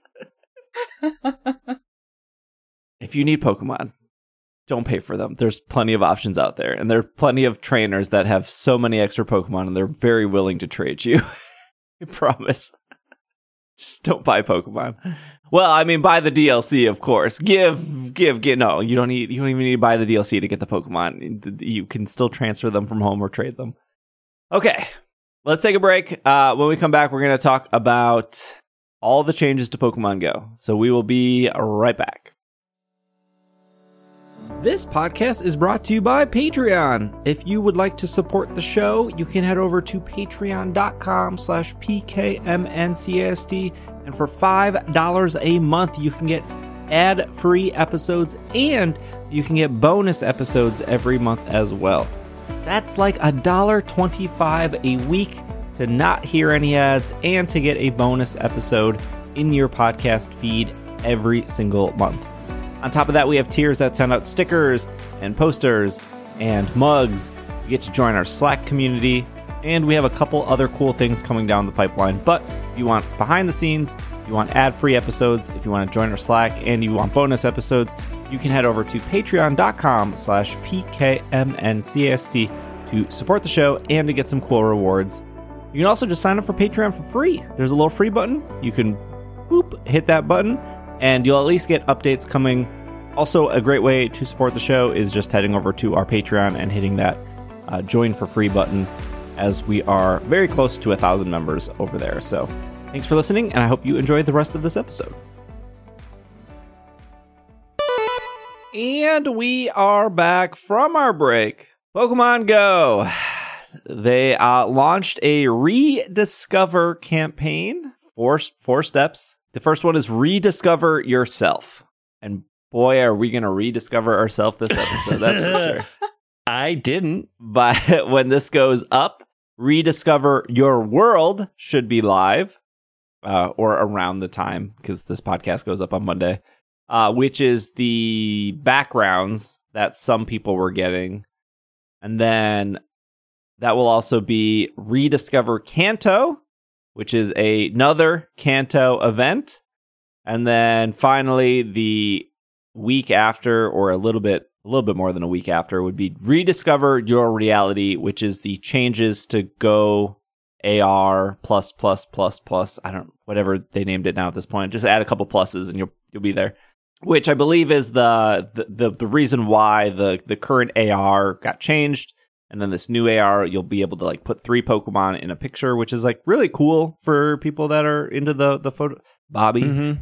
If you need Pokemon, don't pay for them. There's plenty of options out there. And there are plenty of trainers that have so many extra Pokemon, and they're very willing to trade you. I promise. Just don't buy Pokemon. Well, I mean, buy the D L C, of course. Give, give, give. No, you don't need. You don't even need to buy the D L C to get the Pokemon. You can still transfer them from home or trade them. Okay. Let's take a break. Uh, when we come back, we're going to talk about all the changes to Pokemon Go. So we will be right back. This podcast is brought to you by Patreon. If you would like to support the show, you can head over to patreon.com slash PKMNCAST. And for five dollars a month, you can get ad-free episodes, and you can get bonus episodes every month as well. That's like one dollar twenty-five a week to not hear any ads and to get a bonus episode in your podcast feed every single month. On top of that, we have tiers that send out stickers and posters and mugs. You get to join our Slack community, and we have a couple other cool things coming down the pipeline. But if you want behind the scenes, if you want ad-free episodes, if you want to join our Slack, and you want bonus episodes, you can head over to patreon.com slash PKMNCAST to support the show and to get some cool rewards. You can also just sign up for Patreon for free. There's a little free button. You can boop, hit that button, and you'll at least get updates coming Also, a great way to support the show is just heading over to our Patreon and hitting that uh, join for free button, as we are very close to a thousand members over there. So thanks for listening, and I hope you enjoyed the rest of this episode. And we are back from our break. Pokemon Go. They uh, launched a rediscover campaign. Four, four steps. The first one is rediscover yourself. And boy, are we going to rediscover ourselves this episode. That's for sure. I didn't. But when this goes up, rediscover your world should be live uh, or around the time, because this podcast goes up on Monday, uh, which is the backgrounds that some people were getting. And then that will also be rediscover Kanto, which is a, another Kanto event. And then finally, the week after, or a little bit, a little bit more than a week after, would be rediscover your reality, which is the changes to Go A R plus plus plus plus. I don't, whatever they named it now at this point. Just add a couple pluses and you'll you'll be there. Which I believe is the the the, the reason why the the current A R got changed. And then this new A R, you'll be able to like put three Pokemon in a picture, which is like really cool for people that are into the the photo. Bobby, Mm-hmm.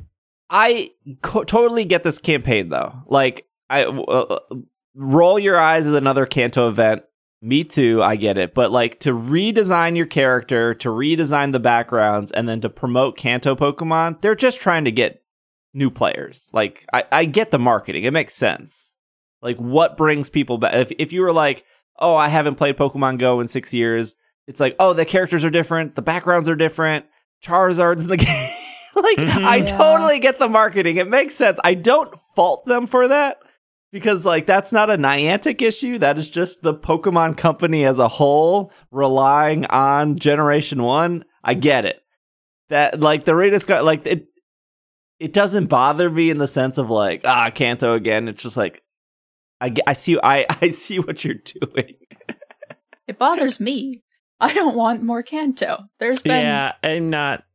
I co- totally get this campaign though. Like, I uh, roll your eyes is another Kanto event. Me too, I get it. But like to redesign your character, to redesign the backgrounds, and then to promote Kanto Pokemon, they're just trying to get new players. Like, I, I get the marketing; it makes sense. Like, what brings people back? If if you were like, oh, I haven't played Pokemon Go in six years. It's like, oh, the characters are different. The backgrounds are different. Charizard's in the game. like, Mm-hmm. I Yeah. totally get the marketing. It makes sense. I don't fault them for that because, like, that's not a Niantic issue. That is just the Pokemon company as a whole relying on Generation one. I get it. That, like, the rediscover, like, it, it doesn't bother me in the sense of, like, ah, Kanto again. It's just like, I, I see I, I see what you're doing. It bothers me. I don't want more Kanto. There's been Yeah, I'm not.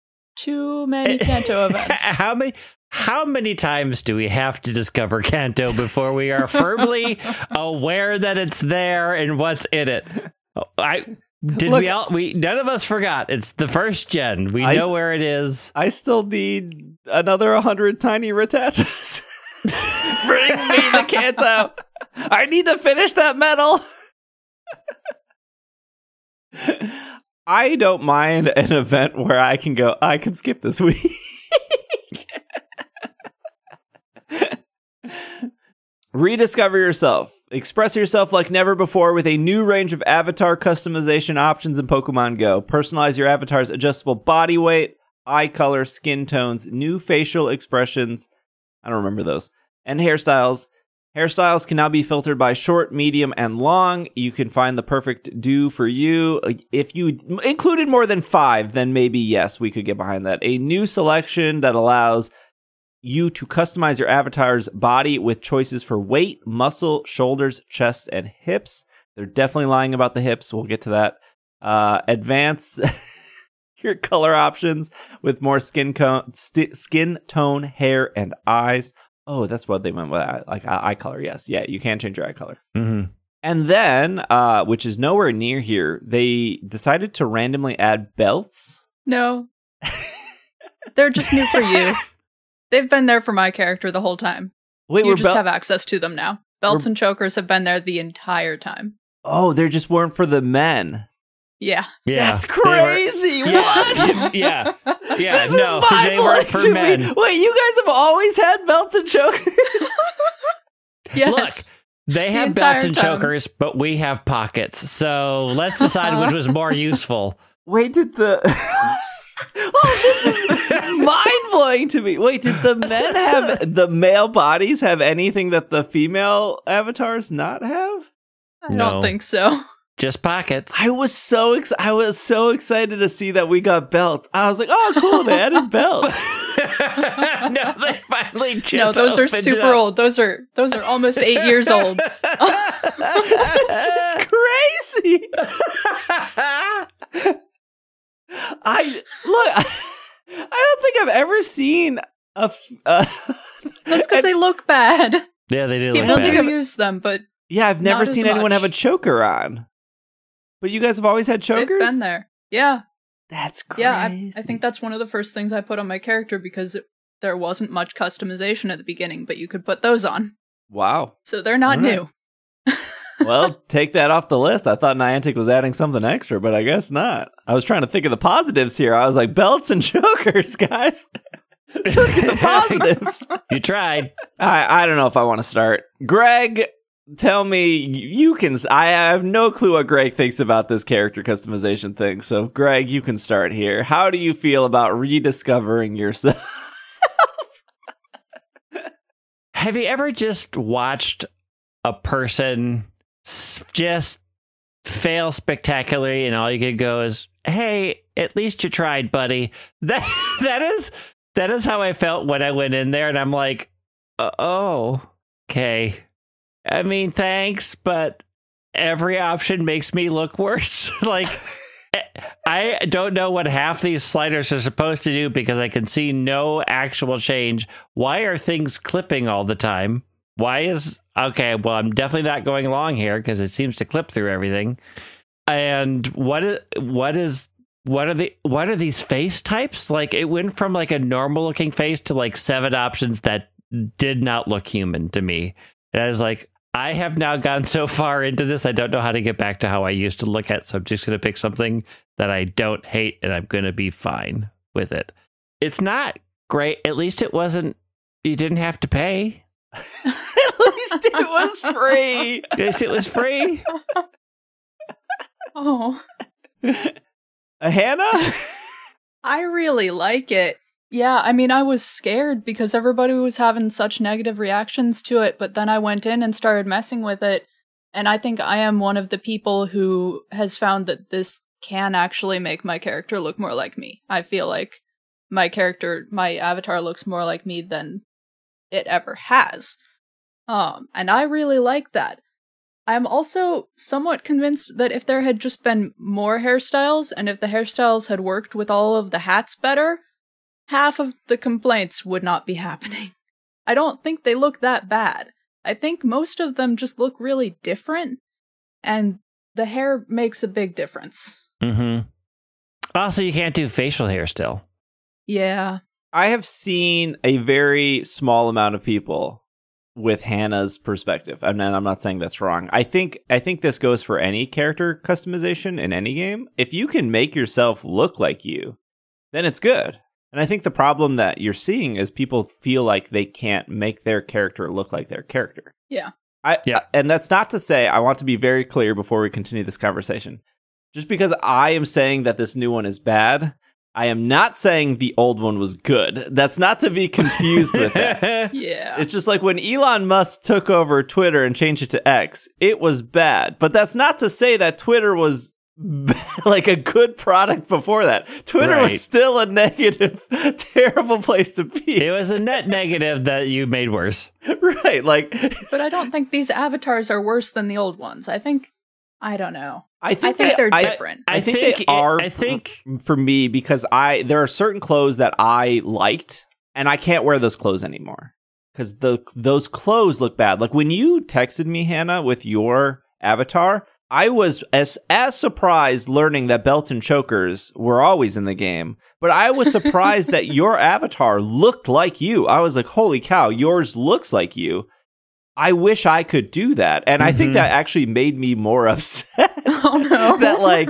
too many Kanto events. How many? How many times do we have to discover Kanto before we are firmly aware that it's there and what's in it? I did Look, we all we none of us forgot. It's the first gen. We I- know where it is. I still need another one hundred tiny Rattatas. Bring me the Kanto. I need to finish that medal. I don't mind an event where I can go, I can skip this week. Rediscover yourself. Express yourself like never before with a new range of avatar customization options in Pokemon Go. Personalize your avatar's adjustable body weight, eye color, skin tones, new facial expressions. I don't remember those. And hairstyles. Hairstyles can now be filtered by short, medium, and long. You can find the perfect do for you. If you included more than five, then maybe, yes, we could get behind that. A new selection that allows you to customize your avatar's body with choices for weight, muscle, shoulders, chest, and hips. They're definitely lying about the hips. We'll get to that. Uh, advance your color options with more skin, co- st- skin tone, hair, and eyes. Oh, that's what they meant by that. Like uh, eye color. Yes. Yeah, you can change your eye color. Mm-hmm. And then, uh, which is nowhere near here, they decided to randomly add belts. No. They're just new for you. They've been there for my character the whole time. Wait, You we're just bel- have access to them now. Belts We're- and chokers have been there the entire time. Oh, they just weren't for the men. Yeah. Yeah, That's they were- crazy. What? yeah, yeah. This no, is they were mind-blowing for to men. me. Wait, you guys have always had belts and chokers? Yes. Look, they The have entire belts and time. chokers, but we have pockets. So let's decide which was more useful. Wait, did the... oh, this is mind-blowing to me. Wait, did the men have... The male bodies have anything that the female avatars not have? I No. don't think so. Just pockets. I was so ex- I was so excited to see that we got belts. I was like, oh, cool, they added belts. No, they finally just no, those are opened it super up. old. Those are those are almost eight years old. This is crazy. I look. I don't think I've ever seen a f- uh, That's because they look bad. Yeah, they do Yeah, look I don't bad. think I've I've- used them, but Yeah, I've never Not as seen anyone have a much. choker on. But you guys have always had they've chokers? been there. Yeah, That's crazy. yeah. I, I think that's one of the first things I put on my character because it, there wasn't much customization at the beginning, but you could put those on. Wow. So they're not All right. new. Well, take that off the list. I thought Niantic was adding something extra, but I guess not. I was trying to think of the positives here. I was like, belts and chokers, guys. Look at the positives. You tried. I, I don't know if I want to start. Greg, tell me, you can. I have no clue what Greg thinks about this character customization thing. So, Greg, you can start here. How do you feel about rediscovering yourself? Have you ever just watched a person s- just fail spectacularly and all you could go is, hey, at least you tried, buddy? That that is that is how I felt when I went in there, and I'm like, uh, oh, okay. I mean, thanks, but every option makes me look worse. Like, I don't know what half these sliders are supposed to do because I can see no actual change. Why are things clipping all the time? Why is okay? Well, I'm definitely not going along here because it seems to clip through everything. And what is what is what are the what are these face types? Like, it went from like a normal looking face to like seven options that did not look human to me. And I was like, I have now gone so far into this, I don't know how to get back to how I used to look at. So I'm just going to pick something that I don't hate, and I'm going to be fine with it. It's not great. At least it wasn't. You didn't have to pay. At least it was free. At least it was free. Oh, Uh, Hannah? I really like it. Yeah, I mean, I was scared because everybody was having such negative reactions to it, but then I went in and started messing with it, and I think I am one of the people who has found that this can actually make my character look more like me. I feel like my character, my avatar looks more like me than it ever has. Um, and I really like that. I'm also somewhat convinced that if there had just been more hairstyles, and if the hairstyles had worked with all of the hats better, half of the complaints would not be happening. I don't think they look that bad. I think most of them just look really different, and the hair makes a big difference. Mm-hmm. Also, you can't do facial hair still. Yeah. I have seen a very small amount of people with Hannah's perspective. And I'm not saying that's wrong. I think I think this goes for any character customization in any game. If you can make yourself look like you, then it's good. And I think the problem that you're seeing is people feel like they can't make their character look like their character. Yeah. I, Yeah. I- and that's not to say, I want to be very clear before we continue this conversation. Just because I am saying that this new one is bad, I am not saying the old one was good. That's not to be confused with that. Yeah. It's just like when Elon Musk took over Twitter and changed it to X, it was bad. But that's not to say that Twitter was like a good product before that. Twitter Right. was still a negative, terrible place to be. It was a net negative that you made worse. Right. Like, But I don't think these avatars are worse than the old ones. I think, I don't know. I think, I think they, they're I- different. I, I think, think they it- are. I think- f- for me, because I there are certain clothes that I liked, and I can't wear those clothes anymore because the those clothes look bad. Like when you texted me, Hannah, with your avatar, I was as as surprised learning that belts and chokers were always in the game. But I was surprised that your avatar looked like you. I was like, holy cow, yours looks like you. I wish I could do that. And I think Mhm. that actually made me more upset. Oh no. That like,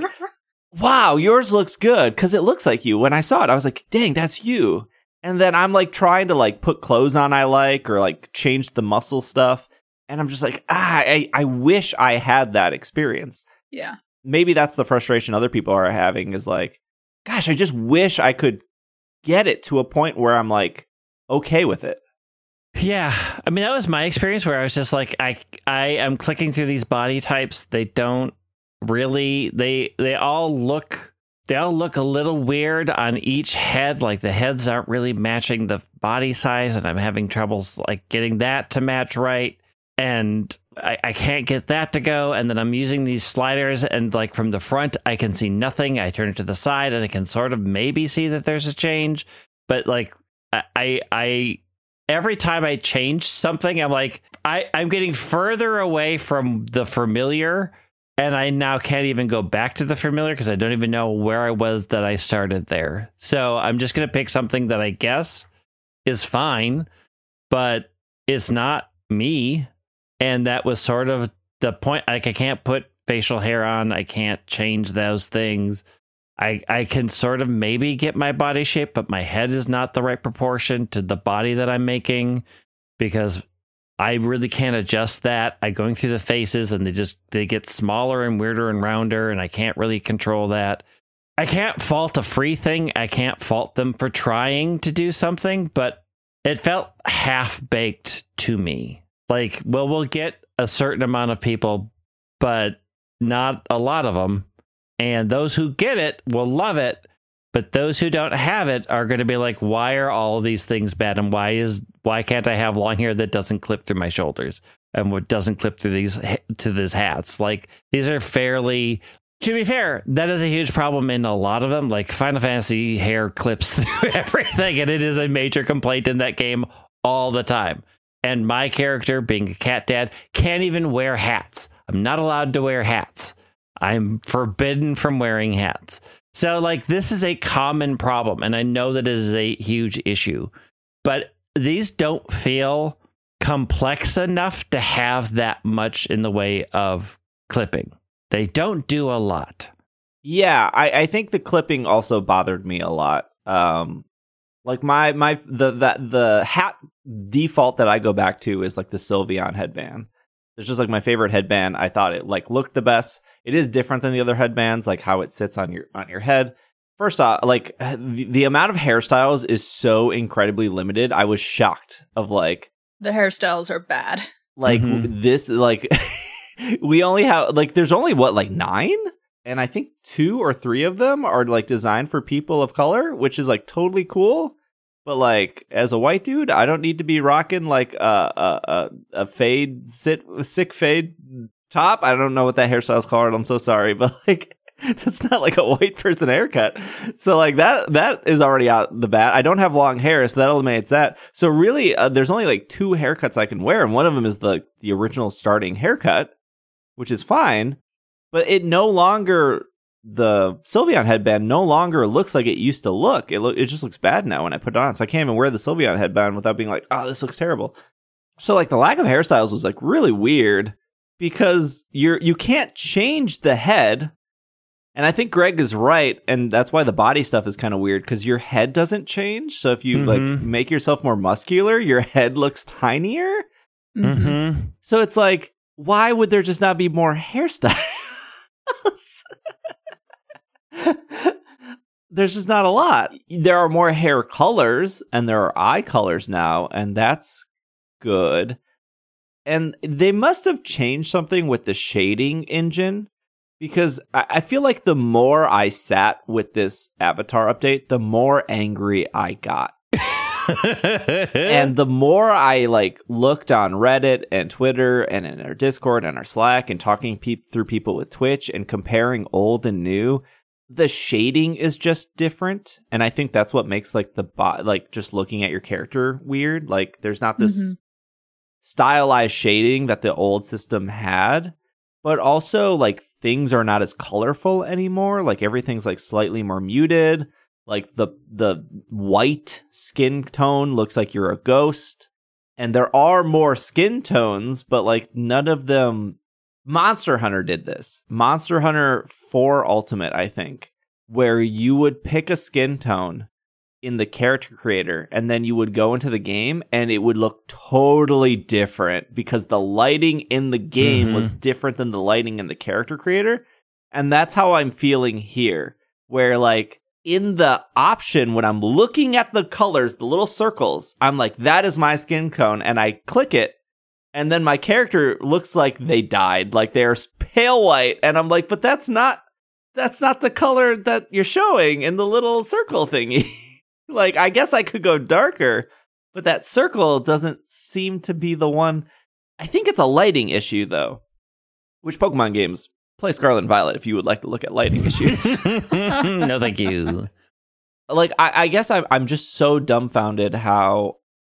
wow, yours looks good because it looks like you. When I saw it, I was like, dang, that's you. And then I'm like trying to like put clothes on I like or like change the muscle stuff. And I'm just like, ah, I, I wish I had that experience. Yeah. Maybe that's the frustration other people are having is like, gosh, I just wish I could get it to a point where I'm like, okay with it. Yeah, I mean, that was my experience where I was just like, I, I am clicking through these body types. They don't really, they, they all look, they all look a little weird on each head. Like the heads aren't really matching the body size, and I'm having troubles like getting that to match right. And I, I can't get that to go. And then I'm using these sliders, and like from the front, I can see nothing. I turn it to the side, and I can sort of maybe see that there's a change, but like I, I, I every time I change something, I'm like, I, I'm getting further away from the familiar. And I now can't even go back to the familiar because I don't even know where I was that I started there. So I'm just going to pick something that I guess is fine, but it's not me. And that was sort of the point. Like, I can't put facial hair on. I can't change those things. I, I can sort of maybe get my body shape, but my head is not the right proportion to the body that I'm making because I really can't adjust that. I'm going through the faces and they just, they get smaller and weirder and rounder, and I can't really control that. I can't fault a free thing. I can't fault them for trying to do something, but it felt half baked to me. Like, well, we'll get a certain amount of people, but not a lot of them. And those who get it will love it. But those who don't have it are going to be like, why are all of these things bad? And why is why can't I have long hair that doesn't clip through my shoulders and what doesn't clip through these to these hats? Like, these are fairly, to be fair, that is a huge problem in a lot of them. Like, Final Fantasy hair clips through everything, and it is a major complaint in that game all the time. And my character, being a cat dad, can't even wear hats. I'm not allowed to wear hats. I'm forbidden from wearing hats. So, like, this is a common problem, and I know that it is a huge issue, but these don't feel complex enough to have that much in the way of clipping. They don't do a lot. Yeah, I, I think the clipping also bothered me a lot. Um, like my my the that the hat default that I go back to is like the Sylveon headband. It's just like my favorite headband. I thought it like looked the best. It is different than the other headbands, like how it sits on your on your head. First off, like the, the amount of hairstyles is so incredibly limited. I was shocked of like the hairstyles are bad. Like Mm-hmm. this, like we only have like there's only what like nine, and I think two or three of them are like designed for people of color, which is like totally cool. But like as a white dude, I don't need to be rocking like a a a, a fade sit sick fade top. I don't know what that hairstyle's called. I'm so sorry, but like that's not like a white person haircut. So like that that is already out the bat. I don't have long hair, so that eliminates that. So really, uh, there's only like two haircuts I can wear, and one of them is the the original starting haircut, which is fine. But it no longer. The Sylveon headband no longer looks like it used to look. It look it just looks bad now when I put it on. So I can't even wear the Sylveon headband without being like, oh, this looks terrible. So like the lack of hairstyles was like really weird because you're you can't change the head. And I think Greg is right, and that's why the body stuff is kind of weird because your head doesn't change. So if you Mm-hmm. like make yourself more muscular, your head looks tinier. Mm-hmm. Mm-hmm. So it's like, why would there just not be more hairstyles? There's just not a lot. There are more hair colors and there are eye colors now, and that's good. And they must have changed something with the shading engine because I, I feel like the more I sat with this Avatar update, the more angry I got. And the more I like looked on Reddit and Twitter and in our Discord and our Slack and talking pe- through people with Twitch and comparing old and new, the shading is just different. And I think that's what makes like the bo- like just looking at your character weird. Like there's not this Mhm. stylized shading that the old system had, but also like things are not as colorful anymore. Like everything's like slightly more muted. Like the the white skin tone looks like you're a ghost. And there are more skin tones, but like none of them. Monster Hunter did this. Monster Hunter four Ultimate, I think, where you would pick a skin tone in the character creator and then you would go into the game and it would look totally different because the lighting in the game Mhm. was different than the lighting in the character creator. And that's how I'm feeling here, where like in the option, when I'm looking at the colors, the little circles, I'm like, that is my skin tone. And I click it. And then my character looks like they died, like they're pale white. And I'm like, but that's not, that's not the color that you're showing in the little circle thingy. Like, I guess I could go darker, but that circle doesn't seem to be the one. I think it's a lighting issue, though. Which Pokemon games? Play Scarlet and Violet if you would like to look at lighting issues. No, thank you. Like, I, I guess I'm, I'm just so dumbfounded how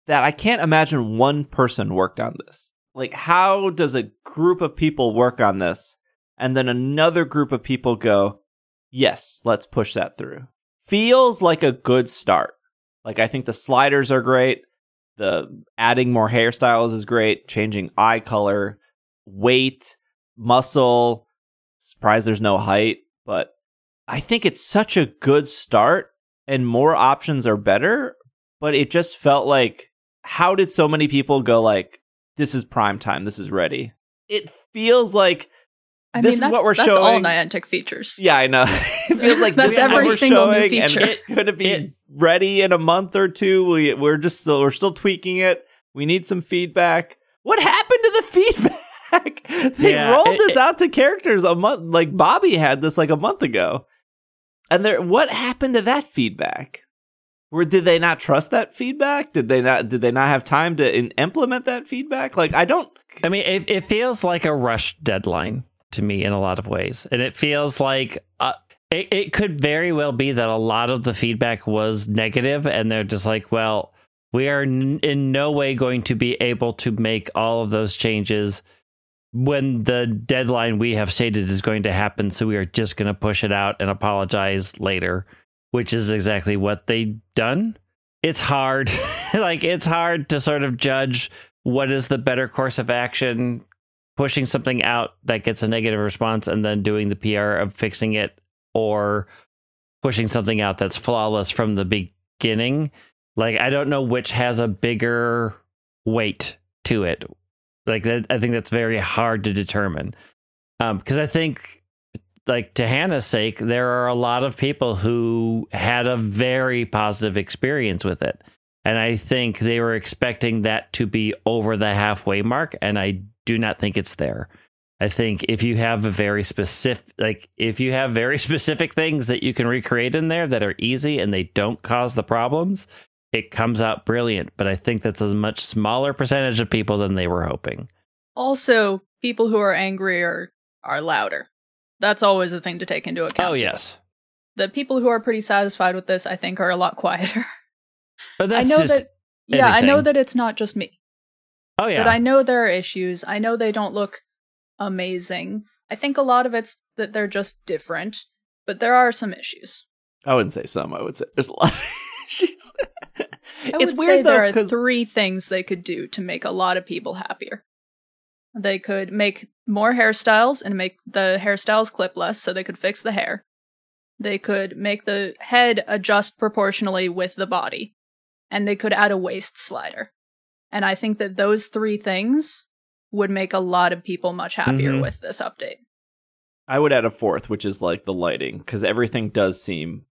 that I can't imagine one person worked on this. Like, how does a group of people work on this, and then another group of people go, yes, let's push that through? Feels like a good start. Like, I think the sliders are great. The adding more hairstyles is great. Changing eye color, weight, muscle. Surprised there's no height, but I think it's such a good start, and more options are better. But it just felt like, how did so many people go like, this is prime time, this is ready? It feels like I this mean, that's, is what we're that's showing. all Niantic features. Yeah, I know. It feels like That's this is what every we're single new showing, feature. and it's going to be It- ready in a month or two. We we're just still we're still tweaking it. We need some feedback. What happened to the feedback? They Yeah, rolled it- this it- out to characters a month. Like Bobby had this like a month ago, and there. What happened to that feedback? Or did they not trust that feedback? Did they not? Did they not have time to in- implement that feedback? Like I don't. I mean, it, it feels like a rushed deadline to me in a lot of ways. And it feels like uh, it, it could very well be that a lot of the feedback was negative, and they're just like, well, we are n- in no way going to be able to make all of those changes when the deadline we have stated is going to happen. So we are just going to push it out and apologize later, which is exactly what they done. It's hard. Like, it's hard to sort of judge what is the better course of action, pushing something out that gets a negative response and then doing the P R of fixing it, or pushing something out that's flawless from the beginning. Like, I don't know which has a bigger weight to it. Like, that, I think that's very hard to determine. Um, because I think, like, to Hannah's sake, there are a lot of people who had a very positive experience with it. And I think they were expecting that to be over the halfway mark, and I do not think it's there. I think if you have a very specific, like, if you have very specific things that you can recreate in there that are easy and they don't cause the problems, it comes out brilliant. But I think that's a much smaller percentage of people than they were hoping. Also, people who are angry are, are louder. That's always a thing to take into account. Oh, too. yes. The people who are pretty satisfied with this, I think, are a lot quieter. But that's I know just that. Yeah, I know anything. that it's not just me. Oh, yeah. But I know there are issues. I know they don't look amazing. I think a lot of it's that they're just different, but there are some issues. I wouldn't say some. I would say there's a lot of issues. I It's would weird say though, there are 'cause- three things they could do to make a lot of people happier. They could make more hairstyles and make the hairstyles clip less so they could fix the hair. They could make the head adjust proportionally with the body. And they could add a waist slider. And I think that those three things would make a lot of people much happier Mhm. with this update. I would add a fourth, which is like the lighting, because everything does seem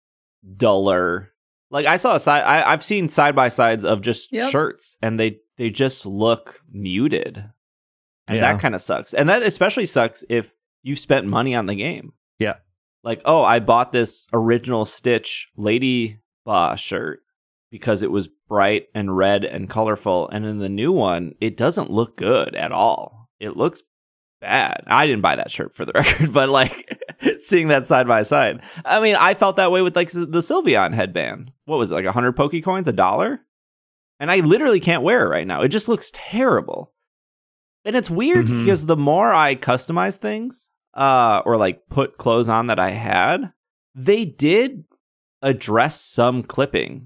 duller. Like I saw a side, I, I've seen side by sides of just Yep. shirts, and they they just look muted, and Yeah. that kind of sucks. And that especially sucks if you spent money on the game. Yeah. Like, oh, I bought this original Stitch Lady Ba shirt because it was bright and red and colorful, and in the new one, it doesn't look good at all. It looks bad. I didn't buy that shirt for the record, but like seeing that side by side. I mean, I felt that way with like the Sylveon headband. What was it, like a hundred Poke coins, a dollar? And I literally can't wear it right now. It just looks terrible. And it's weird Mhm. because the more I customize things, uh, or like put clothes on that I had, they did address some clipping.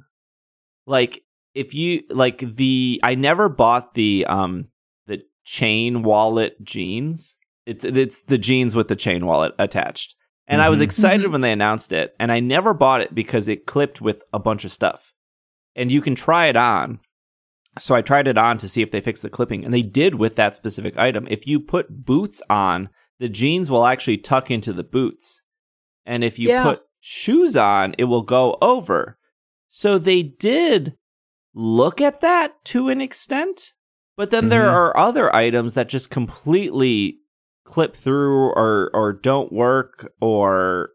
Like if you like the, I never bought the um the chain wallet jeans. It's it's the jeans with the chain wallet attached, and I was Mhm. excited Mhm. when they announced it. And I never bought it because it clipped with a bunch of stuff, and you can try it on. So I tried it on to see if they fixed the clipping, and they did with that specific item. If you put boots on, the jeans will actually tuck into the boots, and if you Yeah. put shoes on, it will go over. So they did look at that to an extent, but then there Mhm. are other items that just completely clip through or or don't work, or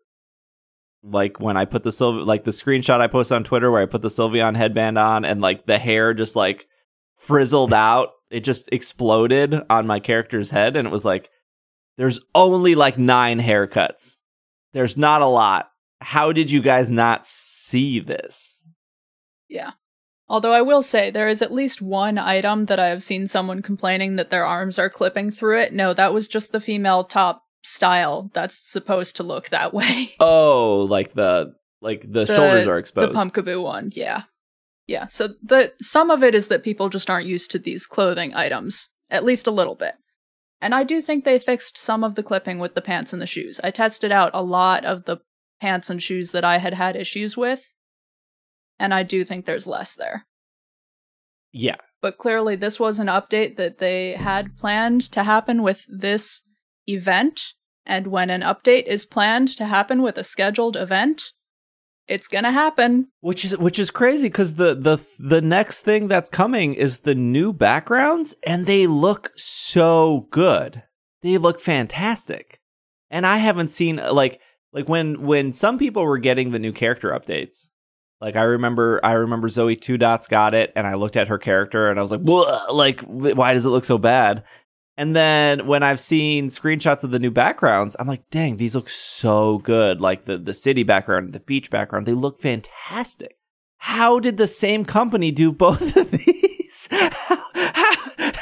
like when I put the Sylve- like the screenshot I posted on Twitter where I put the Sylveon headband on and like the hair just like frizzled out. It just exploded on my character's head, and it was like, there's only like nine haircuts. There's not a lot. How did you guys not see this? Yeah. Although I will say, there is at least one item that I have seen someone complaining that their arms are clipping through it. No, that was just the female top style that's supposed to look that way. Oh, like the like the, the shoulders are exposed. The Pumpkaboo one, yeah. Yeah, so the some of it is that people just aren't used to these clothing items, at least a little bit. And I do think they fixed some of the clipping with the pants and the shoes. I tested out a lot of the pants and shoes that I had had issues with, and I do think there's less there. Yeah. But clearly this was an update that they had planned to happen with this event, and when an update is planned to happen with a scheduled event, it's gonna happen. Which is which is crazy, because the, the the next thing that's coming is the new backgrounds, and they look so good. They look fantastic. And I haven't seen, like, like when when some people were getting the new character updates. Like, I remember I remember Zoe Two Dots got it, and I looked at her character, and I was like, whoa, like, why does it look so bad? And then when I've seen screenshots of the new backgrounds, I'm like, dang, these look so good. Like, the, the city background, the beach background, they look fantastic. How did the same company do both of these? How, how,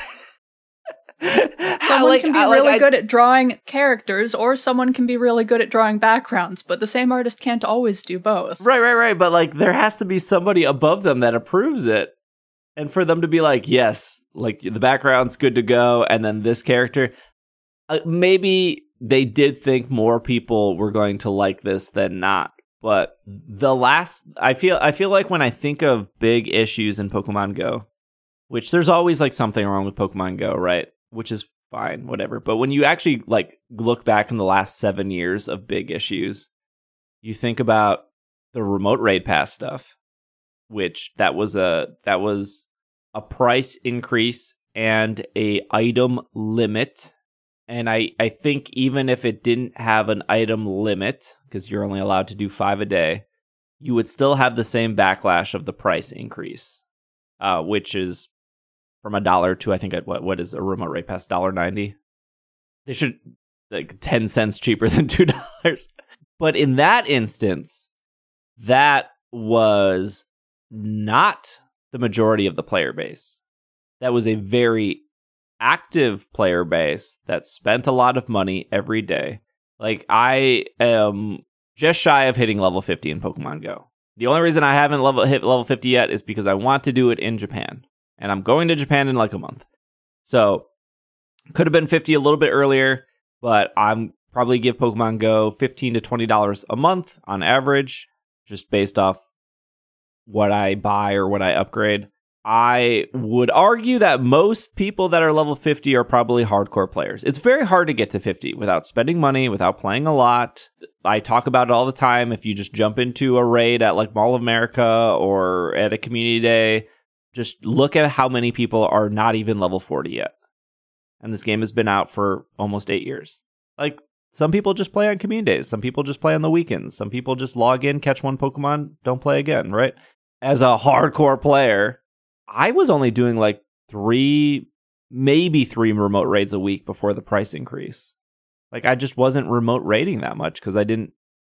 someone like, can be I, really like, I, good at drawing characters, or someone can be really good at drawing backgrounds, but the same artist can't always do both. Right, right, right. But, like, there has to be somebody above them that approves it. And for them to be like, yes, like, the background's good to go, and then this character, uh, maybe they did think more people were going to like this than not. But the last, I feel, I feel like when I think of big issues in Pokemon Go, which there's always like something wrong with Pokemon Go, right? Which is fine, whatever. But when you actually like look back in the last seven years of big issues, you think about the remote raid pass stuff, which that was a that was a price increase and a item limit. And I, I think even if it didn't have an item limit, because you're only allowed to do five a day, you would still have the same backlash of the price increase, uh, which is from a dollar to, I think, what what is a remote raid pass, one dollar ninety? They should, like, ten cents cheaper than two dollars. But in that instance, that was not the majority of the player base. That was a very active player base that spent a lot of money every day. Like, I am just shy of hitting level fifty in Pokemon Go. The only reason I haven't level hit level fifty yet is because I want to do it in Japan. And I'm going to Japan in like a month. So, could have been fifty a little bit earlier, but I'm probably give Pokemon Go fifteen to twenty dollars a month on average, just based off what I buy or what I upgrade. I would argue that most people that are level fifty are probably hardcore players. It's very hard to get to fifty without spending money, without playing a lot. I talk about it all the time. If you just jump into a raid at like Mall of America or at a community day, just look at how many people are not even level forty yet. And this game has been out for almost eight years. Like, some people just play on community days. Some people just play on the weekends. Some people just log in, catch one Pokemon, don't play again, right? As a hardcore player, I was only doing like three, maybe three remote raids a week before the price increase. Like, I just wasn't remote raiding that much because I didn't,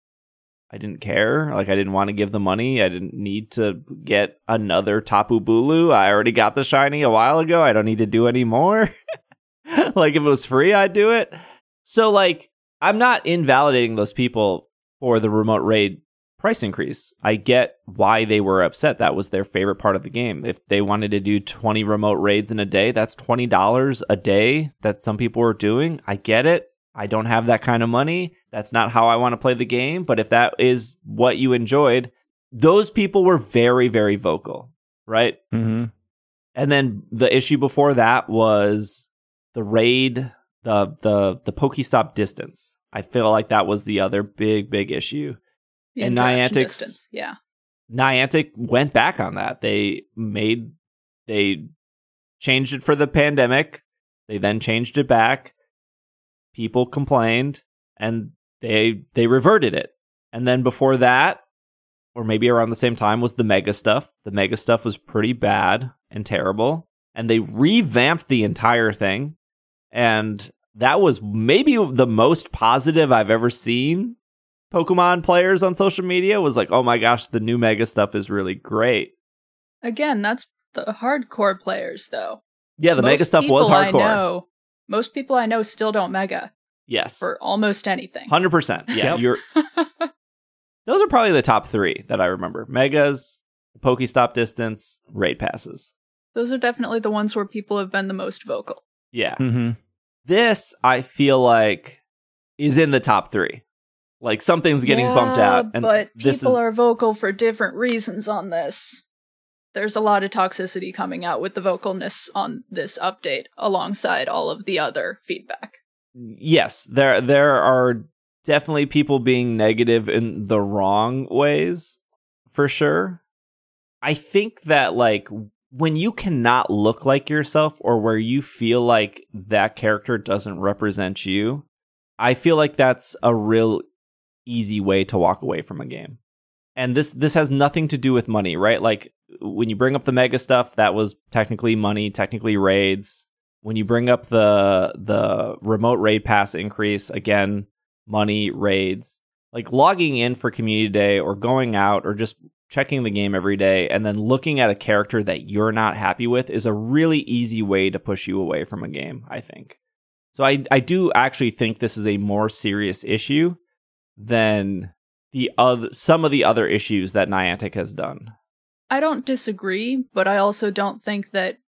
I didn't care. Like, I didn't want to give the money. I didn't need to get another Tapu Bulu. I already got the shiny a while ago. I don't need to do any more. Like, if it was free, I'd do it. So, like, I'm not invalidating those people for the remote raid price increase. I get why they were upset. That was their favorite part of the game. If they wanted to do twenty remote raids in a day, that's twenty dollars a day that some people were doing. I get it. I don't have that kind of money. That's not how I want to play the game. But if that is what you enjoyed, those people were very, very vocal, right? Mm-hmm. And then the issue before that was the raid, the the the Pokestop distance. I feel like that was the other big, big issue. The and interaction Niantic's distance, yeah. Niantic went back on that. They made they changed it for the pandemic. They then changed it back. People complained and they they reverted it. And then before that, or maybe around the same time, was the Mega stuff. The Mega stuff was pretty bad and terrible. And they revamped the entire thing. And that was maybe the most positive I've ever seen Pokemon players on social media, was like, oh my gosh, the new Mega stuff is really great. Again, that's the hardcore players, though. Yeah, the Most mega stuff was people I hardcore. know, most people I know still don't mega Yes. for almost anything. one hundred percent. Yeah, Yep. you're those are probably the top three that I remember. Megas, Pokestop distance, raid passes. Those are definitely the ones where people have been the most vocal. Yeah. Mm-hmm. This, I feel like, is in the top three. Like, something's getting Yeah, bumped out. And but this people is, are vocal for different reasons on this. There's a lot of toxicity coming out with the vocalness on this update alongside all of the other feedback. yes, there there are definitely people being negative in the wrong ways, for sure. I think that, like, when you cannot look like yourself or where you feel like that character doesn't represent you, I feel like that's a real easy way to walk away from a game. And this this has nothing to do with money, right? Like, when you bring up the mega stuff, that was technically money, technically raids. When you bring up the the remote raid pass increase, again, money, raids. Like, logging in for community day or going out or just checking the game every day and then looking at a character that you're not happy with is a really easy way to push you away from a game, I think. So I I do actually think this is a more serious issue than the other some of the other issues that Niantic has done. I don't disagree, but I also don't think that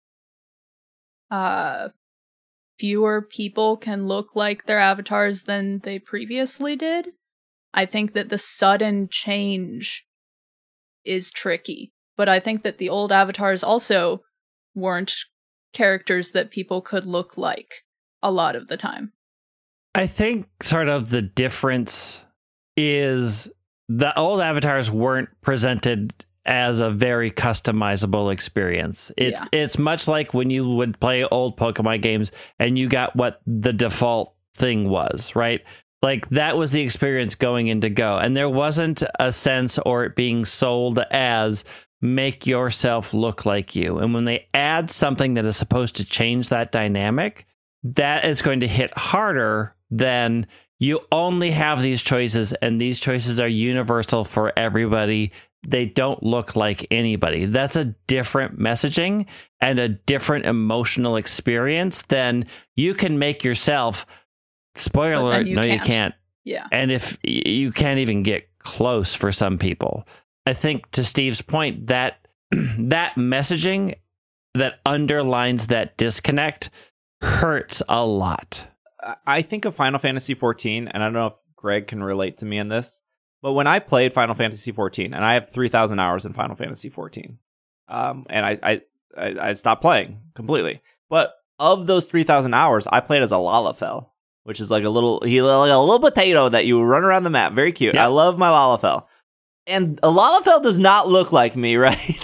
uh, fewer people can look like their avatars than they previously did. I think that the sudden change is tricky, but I think that the old avatars also weren't characters that people could look like a lot of the time. I think sort of the difference is the old avatars weren't presented as a very customizable experience. It's Yeah. it's much like when you would play old Pokemon games and you got what the default thing was, right? Like, that was the experience going into Go. And there wasn't a sense or it being sold as make yourself look like you. And when they add something that is supposed to change that dynamic, that is going to hit harder than you only have these choices and these choices are universal for everybody. They don't look like anybody. That's a different messaging and a different emotional experience than you can make yourself. Spoiler But then alert, you no, you can't. can't. Yeah. And if y- you can't even get close for some people, I think to Steve's point, that that messaging that underlines that disconnect hurts a lot. I think of Final Fantasy fourteen, and I don't know if Greg can relate to me in this, but when I played Final Fantasy fourteen, and I have three thousand hours in Final Fantasy fourteen, um, and I, I, I, I stopped playing completely. But of those three thousand hours, I played as a Lalafell, which is like a little, he like a little potato that you run around the map. Very cute. Yep. I love my Lalafell. And a Lalafell does not look like me, right?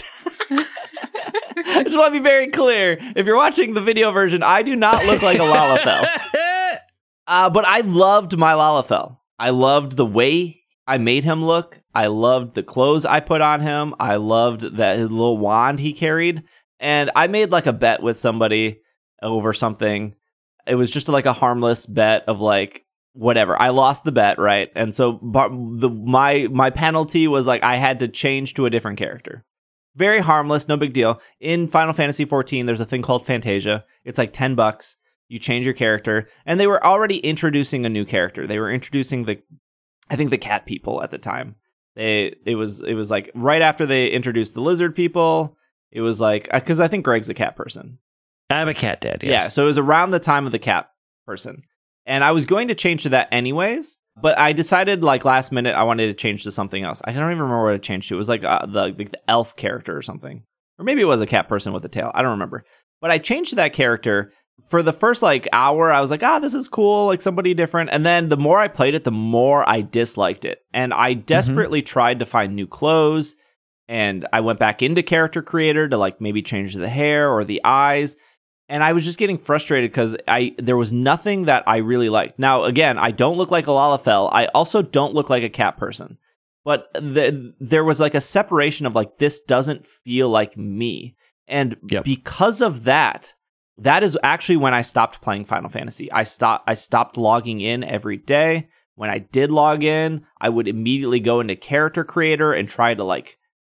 I just want to be very clear. If you're watching the video version, I do not look like a Lalafell. Uh, but I loved my Lalafell. I loved the way I made him look. I loved the clothes I put on him. I loved that little wand he carried. And I made like a bet with somebody over something. It was just like a harmless bet of like, whatever. I lost the bet, right? And so bar- the my my penalty was like I had to change to a different character. Very harmless, no big deal. In Final Fantasy fourteen, there's a thing called Fantasia. It's like ten bucks. You change your character. And they were already introducing a new character. They were introducing the, I think the cat people at the time. They It was it was like right after they introduced the lizard people. It was like, because I think Greg's a cat person. I'm a cat dad, yes. Yeah, so it was around the time of the cat person. And I was going to change to that anyways, but I decided like last minute I wanted to change to something else. I don't even remember what I changed to. It was like uh, the, the the elf character or something. Or maybe it was a cat person with a tail. I don't remember. But I changed to that character. For the first like hour, I was like, ah, this is cool, like somebody different. And then the more I played it, the more I disliked it. And I desperately mm-hmm. tried to find new clothes. And I went back into Character Creator to like maybe change the hair or the eyes. And I was just getting frustrated because I there was nothing that I really liked. Now, again, I don't look like a Lalafell. I also don't look like a cat person. But the, there was like a separation of like, this doesn't feel like me. And yep. because of that, that is actually when I stopped playing Final Fantasy. I stopped I stopped logging in every day. When I did log in, I would immediately go into Character Creator and try to like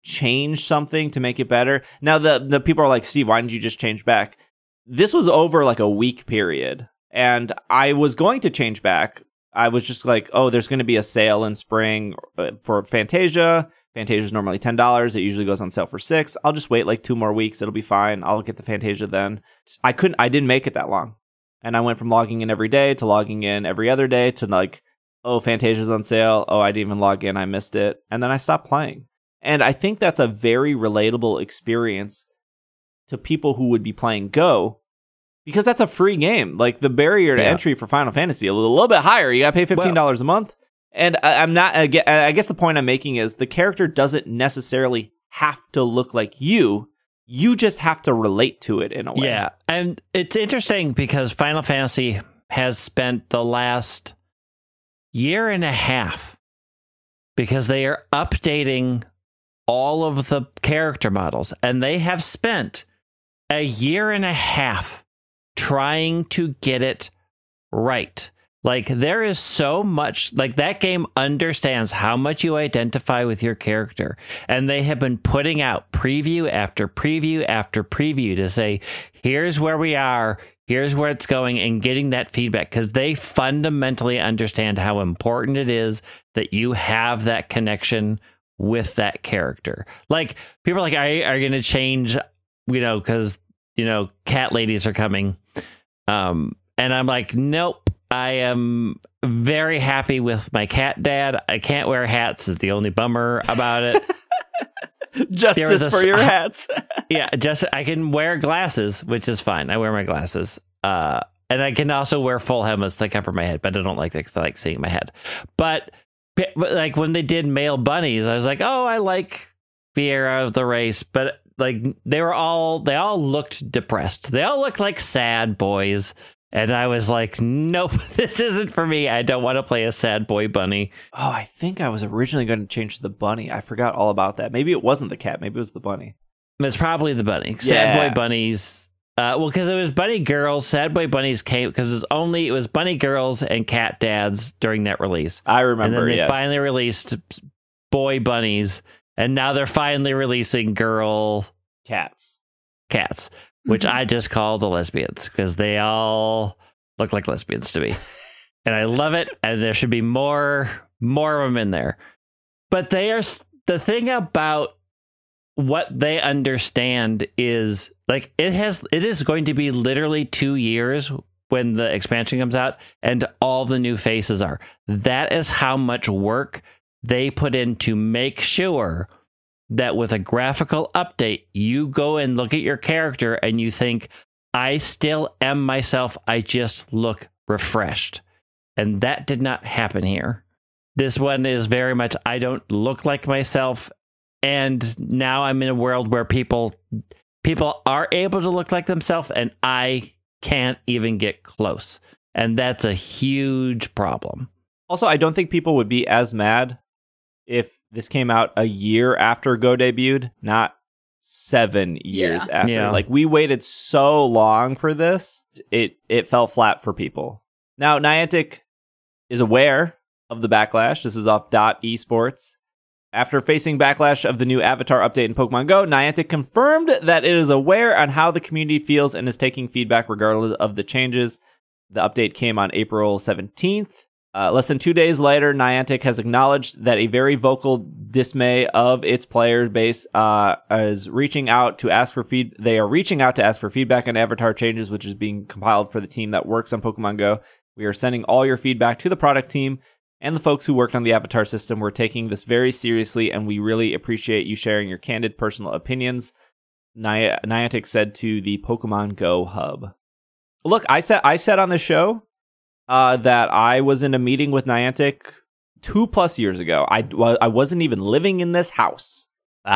change something to make it better. Now, the, the people are like, Steve, why didn't you just change back? This was over like a week period, and I was going to change back. I was just like, oh, there's going to be a sale in spring for Fantasia. Fantasia is normally ten dollars. It usually goes on sale for six dollars. I'll just wait like two more weeks. It'll be fine. I'll get the Fantasia then. I couldn't, I didn't make it that long. And I went from logging in every day to logging in every other day to like, oh, Fantasia's on sale. Oh, I didn't even log in. I missed it. And then I stopped playing. And I think that's a very relatable experience to people who would be playing Go, because that's a free game. Like the barrier to yeah. entry for Final Fantasy a little, a little bit higher. You got to pay fifteen dollars well, a month. And I, I'm not, I guess the point I'm making is the character doesn't necessarily have to look like you. You just have to relate to it in a way. Yeah. And it's interesting because Final Fantasy has spent the last year and a half, because they are updating all of the character models, and they have spent a year and a half trying to get it right. Like, there is so much, like, that game understands how much you identify with your character, and they have been putting out preview after preview after preview to say, here's where we are, here's where it's going, and getting that feedback, because they fundamentally understand how important it is that you have that connection with that character. Like, people are like, are, are you going to change, you know, because, you know, cat ladies are coming. Um, and I'm like, nope, I am very happy with my cat dad. I can't wear hats is the only bummer about it. Justice a, for your hats. Yeah, just I can wear glasses, which is fine. I wear my glasses. Uh, and I can also wear full helmets to cover my head, but I don't like that because I like seeing my head. But But like when they did male bunnies, I was like, oh, I like Fiera of the race. But like they were all they all looked depressed. They all looked like sad boys. And I was like, nope, this isn't for me. I don't want to play a sad boy bunny. Oh, I think I was originally going to change to the bunny. I forgot all about that. Maybe it wasn't the cat. Maybe it was the bunny. It's probably the bunny. Yeah. Sad boy bunnies. Uh, well, because it was bunny girls. Sad boy bunnies came because it was only it was bunny girls and cat dads during that release. I remember. And then they yes. finally released boy bunnies, and now they're finally releasing girl cats. Cats, which I just call the lesbians because they all look like lesbians to me, and I love it. And there should be more more of them in there. But they are the thing about what they understand is like it has it is going to be literally two years when the expansion comes out and all the new faces are. That is how much work they put in to make sure that with a graphical update, you go and look at your character and you think, I still am myself. I just look refreshed. And that did not happen here. This one is very much, I don't look like myself. And now I'm in a world where people people are able to look like themselves, and I can't even get close. And that's a huge problem. Also, I don't think people would be as mad if this came out a year after Go debuted, not seven years Yeah. after. Yeah. Like, we waited so long for this, it it fell flat for people. Now, Niantic is aware of the backlash. This is off Dot Esports. After facing backlash of the new Avatar update in Pokemon Go, Niantic confirmed that it is aware on how the community feels and is taking feedback regardless of the changes. The update came on April seventeenth. Uh, less than two days later, Niantic has acknowledged that a very vocal dismay of its player base uh, is reaching out to ask for feed. They are reaching out to ask for feedback on Avatar changes, which is being compiled for the team that works on Pokemon Go. We are sending all your feedback to the product team and the folks who worked on the Avatar system. We're taking this very seriously, and we really appreciate you sharing your candid personal opinions, Ni- Niantic said to the Pokemon Go hub. Look, I said I said on the show uh, that I was in a meeting with Niantic two plus years ago. I, well, I wasn't even living in this house.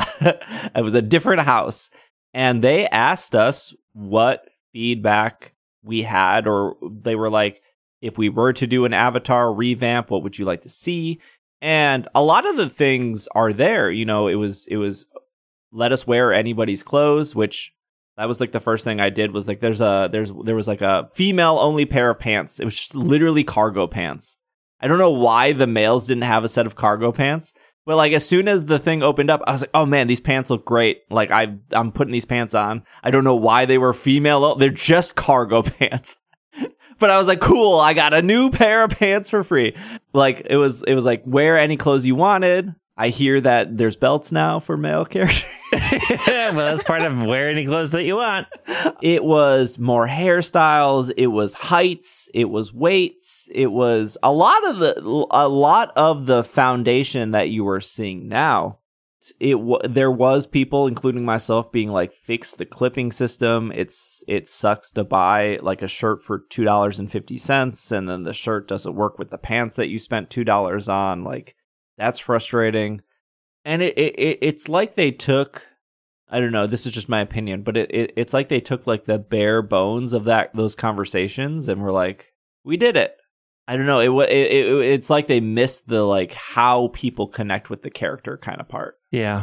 It was a different house. And they asked us what feedback we had, or they were like, if we were to do an Avatar revamp, what would you like to see? And a lot of the things are there. You know, it was, it was let us wear anybody's clothes, which that was like the first thing I did was like, there's a, there's, there was like a female only pair of pants. It was just literally cargo pants. I don't know why the males didn't have a set of cargo pants, But like as soon as the thing opened up, I was like, oh man, these pants look great. Like I, I'm putting these pants on. I don't know why they were female. They're just cargo pants. But I was like, cool, I got a new pair of pants for free. Like it was, it was like wear any clothes you wanted. I hear that there's belts now for male characters. Well, that's part of wear any clothes that you want. It was more hairstyles. It was heights. It was weights. It was a lot of the a lot of the foundation that you were seeing now. It w- there was people, including myself, being like, "Fix the clipping system." It's it sucks to buy like a shirt for two dollars and fifty cents, and then the shirt doesn't work with the pants that you spent two dollars on. Like that's frustrating. And it, it it's like they took, I don't know, this is just my opinion, but it, it it's like they took like the bare bones of that those conversations and were like, we did it. I don't know. It, it, it it's like they missed the like how people connect with the character kind of part. Yeah.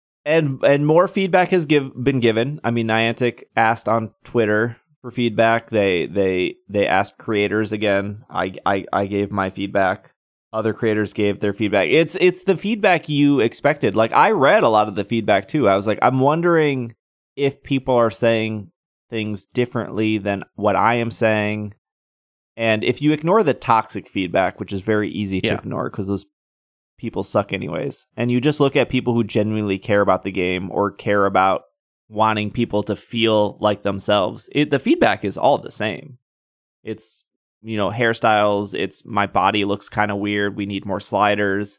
And and more feedback has give been given. I mean, Niantic asked on Twitter for feedback. They they they asked creators again. I I, I gave my feedback. Other creators gave their feedback. It's it's the feedback you expected. Like I read a lot of the feedback too. I was like, I'm wondering if people are saying things differently than what I am saying. And if you ignore the toxic feedback, which is very easy to yeah. ignore because those people suck anyways, and you just look at people who genuinely care about the game or care about wanting people to feel like themselves, it, the feedback is all the same. It's, you know, hairstyles, it's my body looks kind of weird, we need more sliders,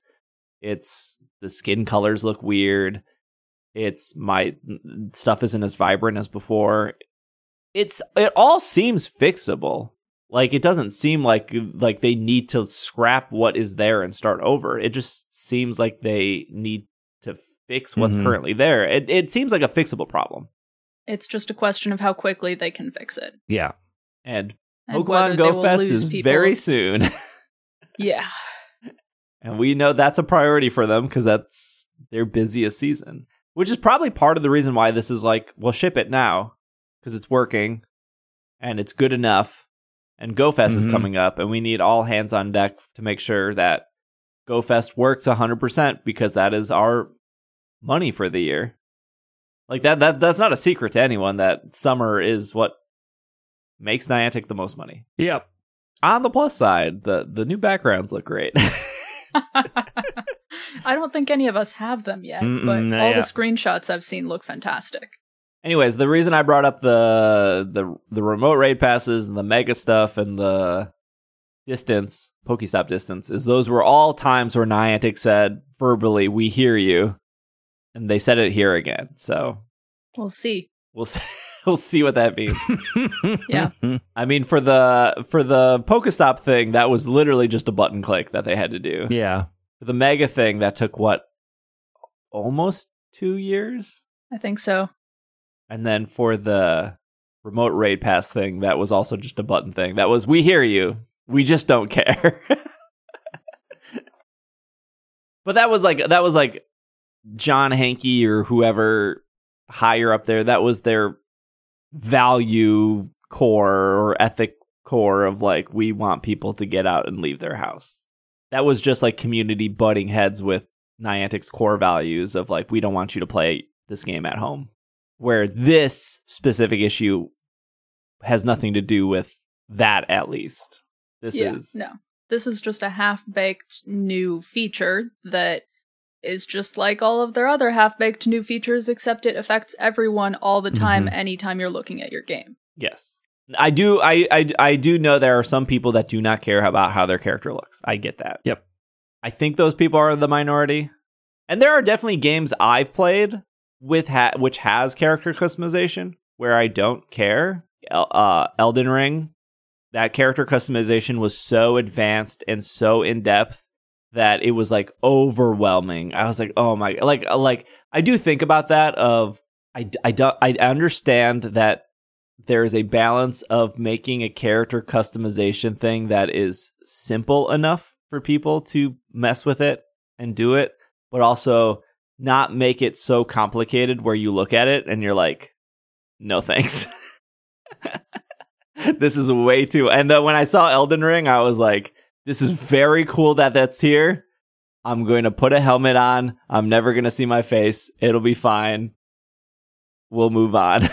it's the skin colors look weird, it's my stuff isn't as vibrant as before. It's it all seems fixable. Like it doesn't seem like like they need to scrap what is there and start over. It just seems like they need to fix what's mm-hmm. currently there. It it seems like a fixable problem. It's just a question of how quickly they can fix it. Yeah. And And Pokemon Go Fest is people. very soon. Yeah. And we know that's a priority for them because that's their busiest season. Which is probably part of the reason why this is like, well, ship it now. Because it's working. And it's good enough. And Go Fest mm-hmm. is coming up. And we need all hands on deck to make sure that Go Fest works one hundred percent. Because that is our money for the year. Like that, that that's not a secret to anyone that summer is what makes Niantic the most money. Yep. On the plus side, the, the new backgrounds look great. I don't think any of us have them yet, Mm-mm, but all yeah. the screenshots I've seen look fantastic. Anyways, the reason I brought up the the the remote raid passes and the mega stuff and the distance, Pokestop distance, is those were all times where Niantic said verbally, "We hear you," and they said it here again. So we'll see. We'll see. We'll see what that means. Yeah. I mean, for the for the Pokestop thing, that was literally just a button click that they had to do. Yeah. For the Mega thing, that took, what, almost two years? I think so. And then for the remote raid pass thing, that was also just a button thing. That was, we hear you. We just don't care. But that was like, that was like John Hankey or whoever higher up there. That was their value core or ethic core of like, we want people to get out and leave their house. That was just like community butting heads with Niantic's core values of like, we don't want you to play this game at home. Where this specific issue has nothing to do with that, at least. This yeah, is no. This is just a half-baked new feature that is just like all of their other half-baked new features, except it affects everyone all the time, mm-hmm. anytime you're looking at your game. Yes. I do I, I, I do know there are some people that do not care about how their character looks. I get that. Yep. I think those people are the minority. And there are definitely games I've played with ha- which has character customization where I don't care. El- uh, Elden Ring, that character customization was so advanced and so in-depth that it was like overwhelming. I was like, oh my, like, like I do think about that of, I, I, don't, I understand that there is a balance of making a character customization thing that is simple enough for people to mess with it and do it, but also not make it so complicated where you look at it and you're like, no thanks. This is way too, and then when I saw Elden Ring, I was like, this is very cool that that's here, I'm going to put a helmet on. I'm never going to see my face. It'll be fine. We'll move on.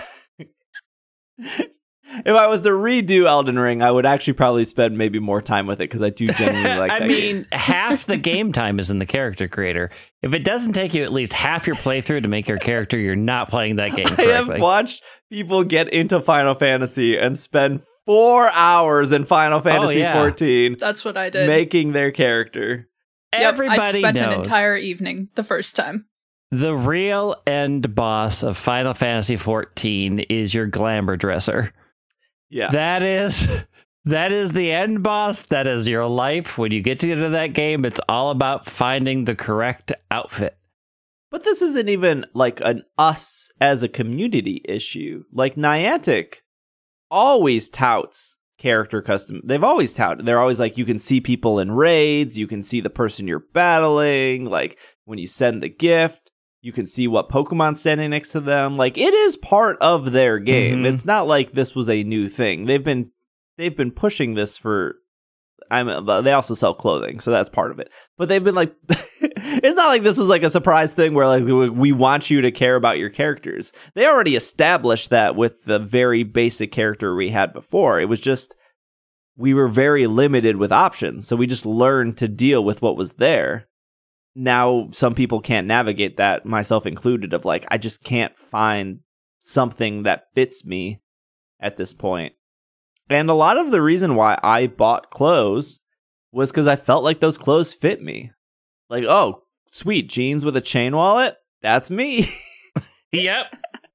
If I was to redo Elden Ring, I would actually probably spend maybe more time with it because I do genuinely like I that mean, game. half the game time is in the character creator. If it doesn't take you at least half your playthrough to make your character, you're not playing that game correctly. I have watched people get into Final Fantasy and spend four hours in Final Fantasy oh, yeah. fourteen That's what I did. making their character. Yep, Everybody I spent knows an entire evening the first time. the real end boss of Final Fantasy fourteen is your glamour dresser. Yeah. That is that is the end boss. That is your life. When you get to the end of that game, it's all about finding the correct outfit. But this isn't even like an us as a community issue. Like Niantic always touts character custom. They've always touted. They're always like, you can see people in raids. You can see the person you're battling. Like when you send the gift, you can see what Pokemon's standing next to them. Like it is part of their game. Mm-hmm. It's not like this was a new thing. They've been they've been pushing this for. I'm. They also sell clothing, so that's part of it. But they've been like, it's not like this was like a surprise thing where like we want you to care about your characters. They already established that with the very basic character we had before. It was just we were very limited with options, so we just learned to deal with what was there. Now some people can't navigate that, myself included, of like, I just can't find something that fits me at this point. And a lot of the reason why I bought clothes was because I felt like those clothes fit me. Like, oh, sweet, jeans with a chain wallet? That's me. Yep.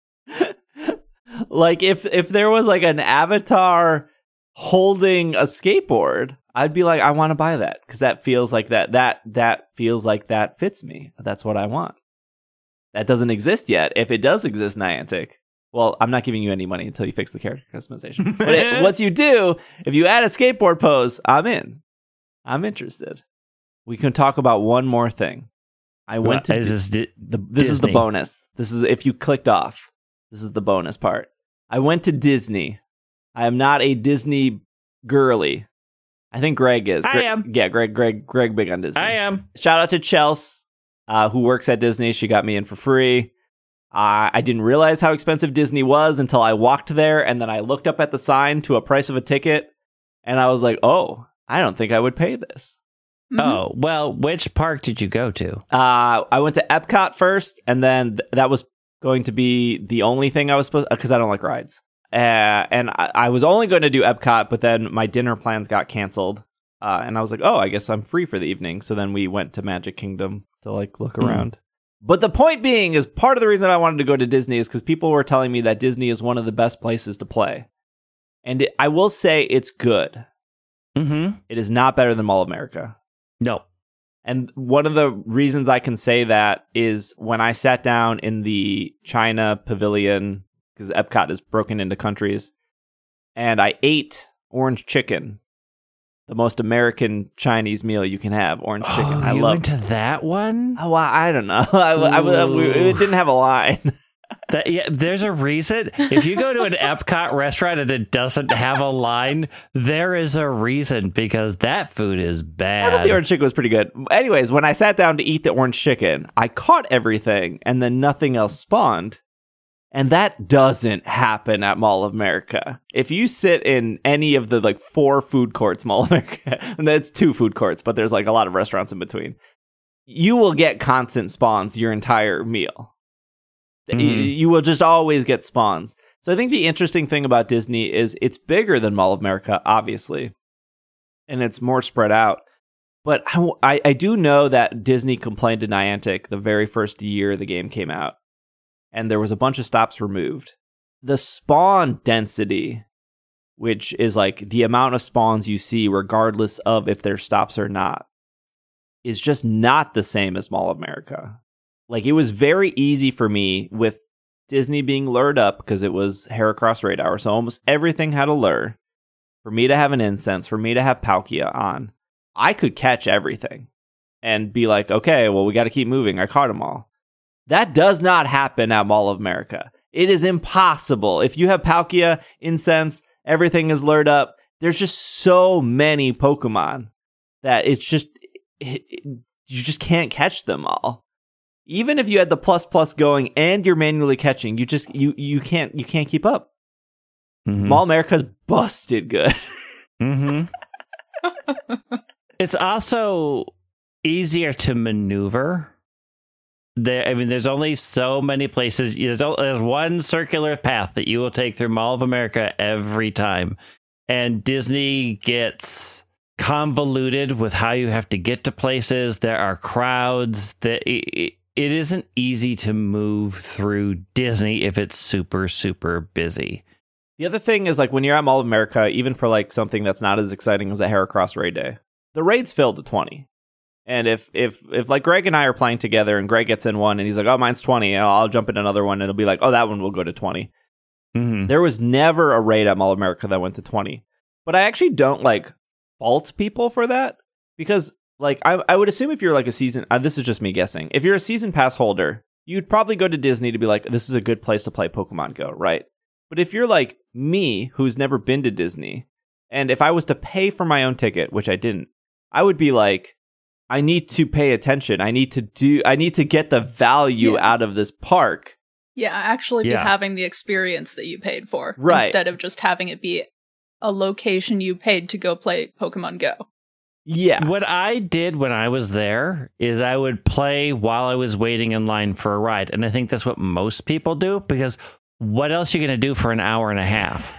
Like if if there was like an avatar holding a skateboard, I'd be like, I want to buy that because that feels like that that that feels like that fits me. That's what I want. That doesn't exist yet. If it does exist, Niantic, well, I'm not giving you any money until you fix the character customization. But it, once you do, if you add a skateboard pose, I'm in. I'm interested. We can talk about one more thing. I went well, to is Di- this, the this is the Disney? bonus. This is if you clicked off. This is the bonus part. I went to Disney. I am not a Disney girly. I think Greg is. I Greg, am. Yeah, Greg. Greg. Greg. Big on Disney. I am. Shout out to Chelsea, uh, who works at Disney. She got me in for free. Uh, I didn't realize how expensive Disney was until I walked there, and then I looked up at the sign to a price of a ticket, and I was like, "Oh, I don't think I would pay this." Mhm. Oh, well, which park did you go to? Uh, I went to Epcot first, and then th- that was going to be the only thing I was supposed because I don't like rides. Uh, and I-, I was only going to do Epcot, but then my dinner plans got canceled, uh, and I was like, "Oh, I guess I'm free for the evening." So then we went to Magic Kingdom to like look Hmm. around. But the point being is part of the reason I wanted to go to Disney is because people were telling me that Disney is one of the best places to play, and it, I will say it's good. Mm-hmm. It is not better than Mall of America. No. And one of the reasons I can say that is when I sat down in the China pavilion, because Epcot is broken into countries, and I ate orange chicken, the most American Chinese meal you can have, orange chicken. Oh, I you love. went to that one? Oh, I I don't know. I, I, I, we- it didn't have a line. That, yeah, there's a reason. If you go to an Epcot restaurant and it doesn't have a line, there is a reason because that food is I thought bad. the orange chicken was pretty good. Anyways, when I sat down to eat the orange chicken, I caught everything, and then nothing else spawned. And that doesn't happen at Mall of America. If you sit in any of the like four food courts, Mall of America, and it's two food courts, but there's like a lot of restaurants in between, you will get constant spawns your entire meal. Mhm. You, you will just always get spawns. So I think the interesting thing about Disney is it's bigger than Mall of America, obviously, and it's more spread out. But I, I, I do know that Disney complained to Niantic the very first year the game came out, and there was a bunch of stops removed. The spawn density, which is like the amount of spawns you see regardless of if there's stops or not, is just not the same as Mall of America. Like, it was very easy for me with Disney being lured up because it was Heracross Raid Hour, so almost everything had a lure. For me to have an incense, for me to have Palkia on, I could catch everything and be like, okay, well, we got to keep moving. I caught them all. That does not happen at Mall of America. It is impossible. If you have Palkia, incense, everything is lured up. There's just so many Pokemon that it's just... It, it, you just can't catch them all. Even if you had the plus plus going and you're manually catching, you just you you can't you can't keep up. Mm-hmm. Mall America's busted good. Mm-hmm. It's also easier to maneuver. There, I mean, there's only so many places. There's, there's one circular path that you will take through Mall of America every time. And Disney gets convoluted with how you have to get to places. There are crowds. That it, it isn't easy to move through Disney if it's super, super busy. The other thing is, like, when you're at Mall of America, even for like something that's not as exciting as a Heracross raid day, the raid's filled to twenty. And if if if like Greg and I are playing together and Greg gets in one and he's like, oh, mine's twenty, and I'll jump in another one and it'll be like, oh, that one will go to twenty. Mm-hmm. There was never a raid at Mall of America that went to twenty. But I actually don't like fault people for that, because like I, I would assume if you're like a season, uh, this is just me guessing, if you're a season pass holder, you'd probably go to Disney to be like, this is a good place to play Pokemon Go, right? But if you're like me, who's never been to Disney, and if I was to pay for my own ticket, which I didn't, I would be like, I need to pay attention. I need to do, I need to get the value Yeah. out of this park. Yeah, actually be Yeah. having the experience that you paid for, Right. instead of just having it be a location you paid to go play Pokemon Go. Yeah. What I did when I was there is I would play while I was waiting in line for a ride. And I think that's what most people do, because what else are you going to do for an hour and a half?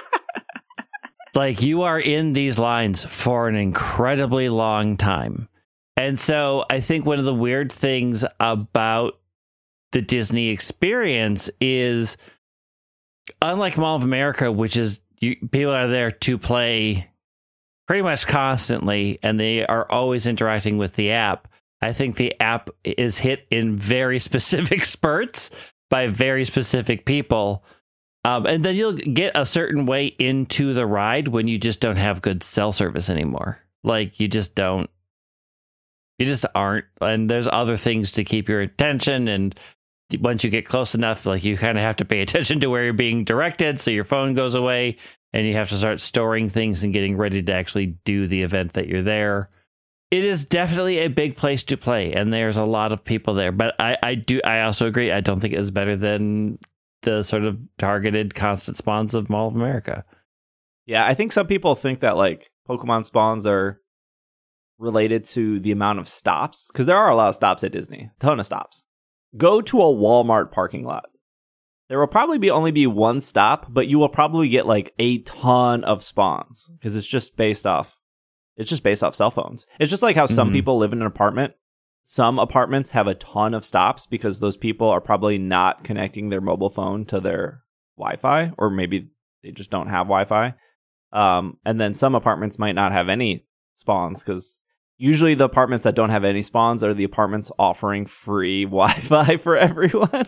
Like, you are in these lines for an incredibly long time. And so I think one of the weird things about the Disney experience is, unlike Mall of America, which is you, people are there to play pretty much constantly, and they are always interacting with the app. I think the app is hit in very specific spurts by very specific people. Um, and then you'll get a certain way into the ride when you just don't have good cell service anymore. Like, you just don't. You just aren't. And there's other things to keep your attention. And once you get close enough, like, you kind of have to pay attention to where you're being directed. So your phone goes away and you have to start storing things and getting ready to actually do the event that you're there. It is definitely a big place to play, and there's a lot of people there. But I, I do. I also agree. I don't think it's better than the sort of targeted constant spawns of Mall of America. Yeah, I think some people think that like Pokemon spawns are related to the amount of stops, because there are a lot of stops at Disney, a ton of stops. Go to a Walmart parking lot. There will probably be only be one stop, but you will probably get like a ton of spawns, because it's just based off. It's just based off cell phones. It's just like how some Mhm. people live in an apartment. Some apartments have a ton of stops because those people are probably not connecting their mobile phone to their Wi-Fi, or maybe they just don't have Wi-Fi. Um, and then some apartments might not have any spawns, because usually the apartments that don't have any spawns are the apartments offering free Wi-Fi for everyone.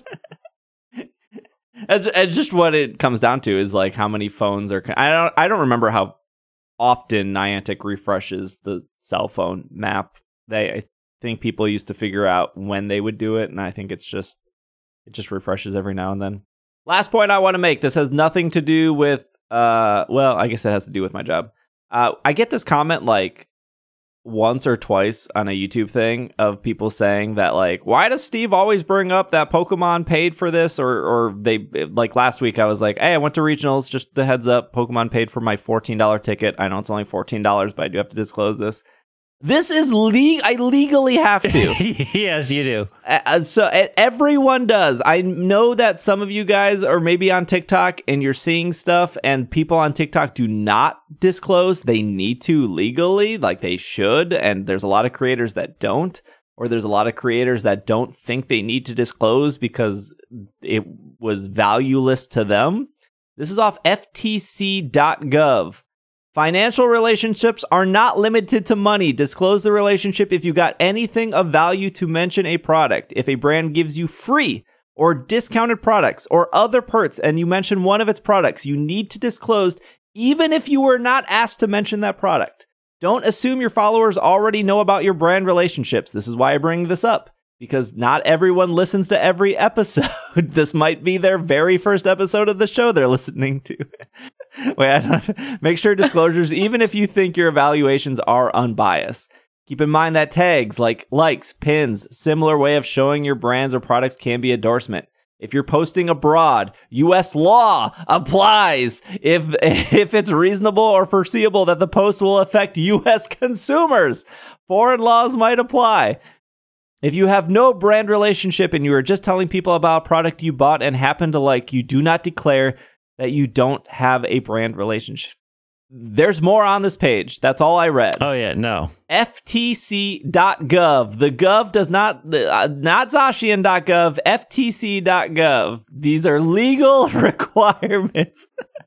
It's it's just what it comes down to is like how many phones are. Con- I don't. I don't remember how often Niantic refreshes the cell phone map. They, I think people used to figure out when they would do it, and I think it's just it just refreshes every now and then. Last point I want to make. This has nothing to do with. Uh, well, I guess it has to do with my job. Uh, I get this comment like once or twice on a YouTube thing of people saying that like, why does Steve always bring up that Pokemon paid for this? Or or they like last week I was like, hey, I went to regionals, just a heads up, Pokemon paid for my fourteen dollars ticket. I know it's only fourteen dollars, but I do have to disclose this. This is le- I legally have to. Yes, you do. Uh, so uh, everyone does. I know that some of you guys are maybe on TikTok and you're seeing stuff, and people on TikTok do not disclose. They need to legally, like they should. And there's a lot of creators that don't, or there's a lot of creators that don't think they need to disclose because it was valueless to them. This is off F T C dot gov. Financial relationships are not limited to money. Disclose the relationship if you got anything of value to mention a product. If a brand gives you free or discounted products or other perks and you mention one of its products, you need to disclose even if you were not asked to mention that product. Don't assume your followers already know about your brand relationships. This is why I bring this up, because not everyone listens to every episode. This might be their very first episode of the show they're listening to. Wait, I don't, make sure disclosures, even if you think your evaluations are unbiased. Keep in mind that tags like likes, pins, similar way of showing your brands or products can be endorsement. If you're posting abroad, U S law applies if if it's reasonable or foreseeable that the post will affect U S consumers. Foreign laws might apply. If you have no brand relationship and you are just telling people about a product you bought and happen to like, you do not declare that you don't have a brand relationship. There's more on this page. That's all I read. Oh, yeah, no. F T C dot gov. The gov does not, uh, not Zacian dot gov, F T C dot gov. These are legal requirements.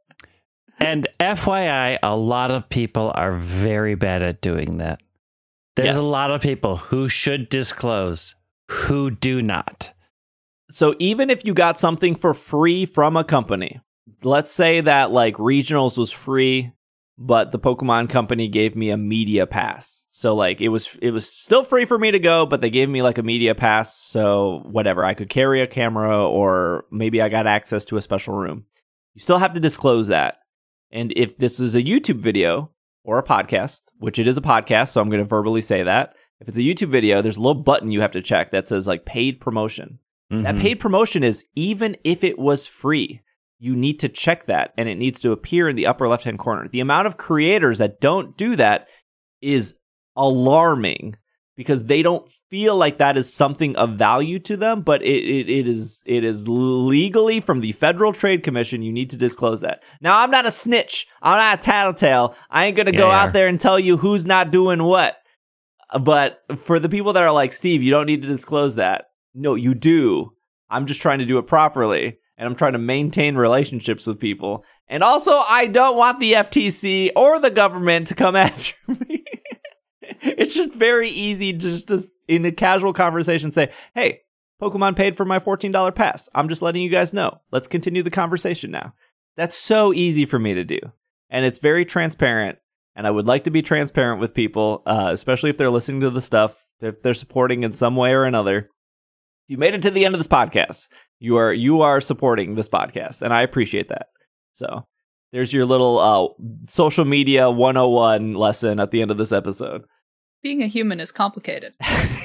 And F Y I, a lot of people are very bad at doing that. There's Yes. a lot of people who should disclose who do not. So even if you got something for free from a company, let's say that like regionals was free, but the Pokemon company gave me a media pass. So like it was it was still free for me to go, but they gave me like a media pass. So whatever, I could carry a camera or maybe I got access to a special room. You still have to disclose that. And if this is a YouTube video or a podcast, which it is a podcast, so I'm going to verbally say that. If it's a YouTube video, there's a little button you have to check that says like paid promotion. Mm-hmm. That paid promotion is even if it was free. You need to check that, and it needs to appear in the upper left-hand corner. The amount of creators that don't do that is alarming because they don't feel like that is something of value to them, but it, it, it is it is legally from the Federal Trade Commission. You need to disclose that. Now, I'm not a snitch. I'm not a tattletale. I ain't going to Yeah, go yeah. out there and tell you who's not doing what. But for the people that are like, Steve, you don't need to disclose that. No, you do. I'm just trying to do it properly. And I'm trying to maintain relationships with people. And also, I don't want the F T C or the government to come after me. It's just very easy just to, in a casual conversation, say, hey, Pokemon paid for my fourteen dollars pass. I'm just letting you guys know. Let's continue the conversation now. That's so easy for me to do. And it's very transparent. And I would like to be transparent with people, uh, especially if they're listening to the stuff, if they're supporting in some way or another. If you made it to the end of this podcast, you are you are supporting this podcast, and I appreciate that. So there's your little uh, social media one oh one lesson at the end of this episode. Being a human is complicated.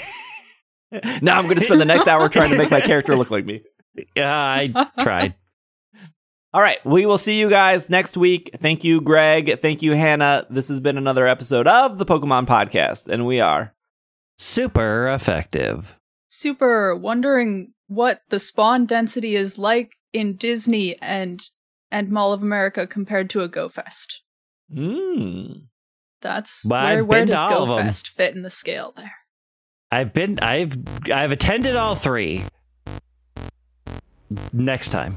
Now I'm going to spend the next hour trying to make my character look like me. Yeah, I tried. All right, we will see you guys next week. Thank you, Greg. Thank you, Hannah. This has been another episode of the Pokemon Podcast, and we are Super effective. Super wondering what the spawn density is like in Disney and and Mall of America compared to a Go Fest. Mm. That's Well, where I've where been to does all Go of 'em. Fest fit in the scale there? I've been I've I've attended all three. Next time.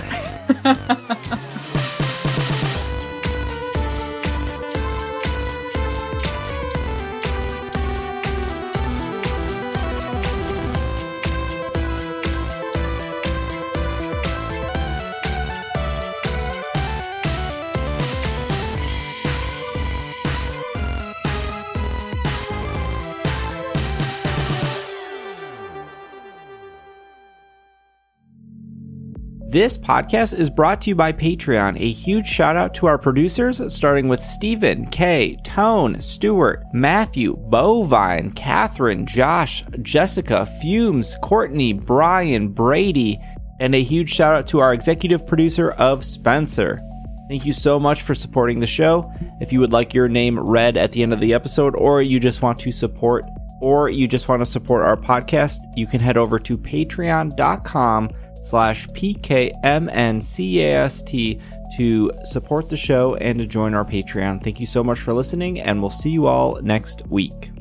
This podcast is brought to you by Patreon. A huge shout out to our producers, starting with Stephen, Kay, Tone, Stuart, Matthew, Bovine, Catherine, Josh, Jessica, Fumes, Courtney, Brian, Brady, and a huge shout out to our executive producer of Spencer. Thank you so much for supporting the show. If you would like your name read at the end of the episode, or you just want to support, or you just want to support our podcast, you can head over to patreon.com slash PKMNCAST to support the show and to join our Patreon. Thank you so much for listening, and we'll see you all next week.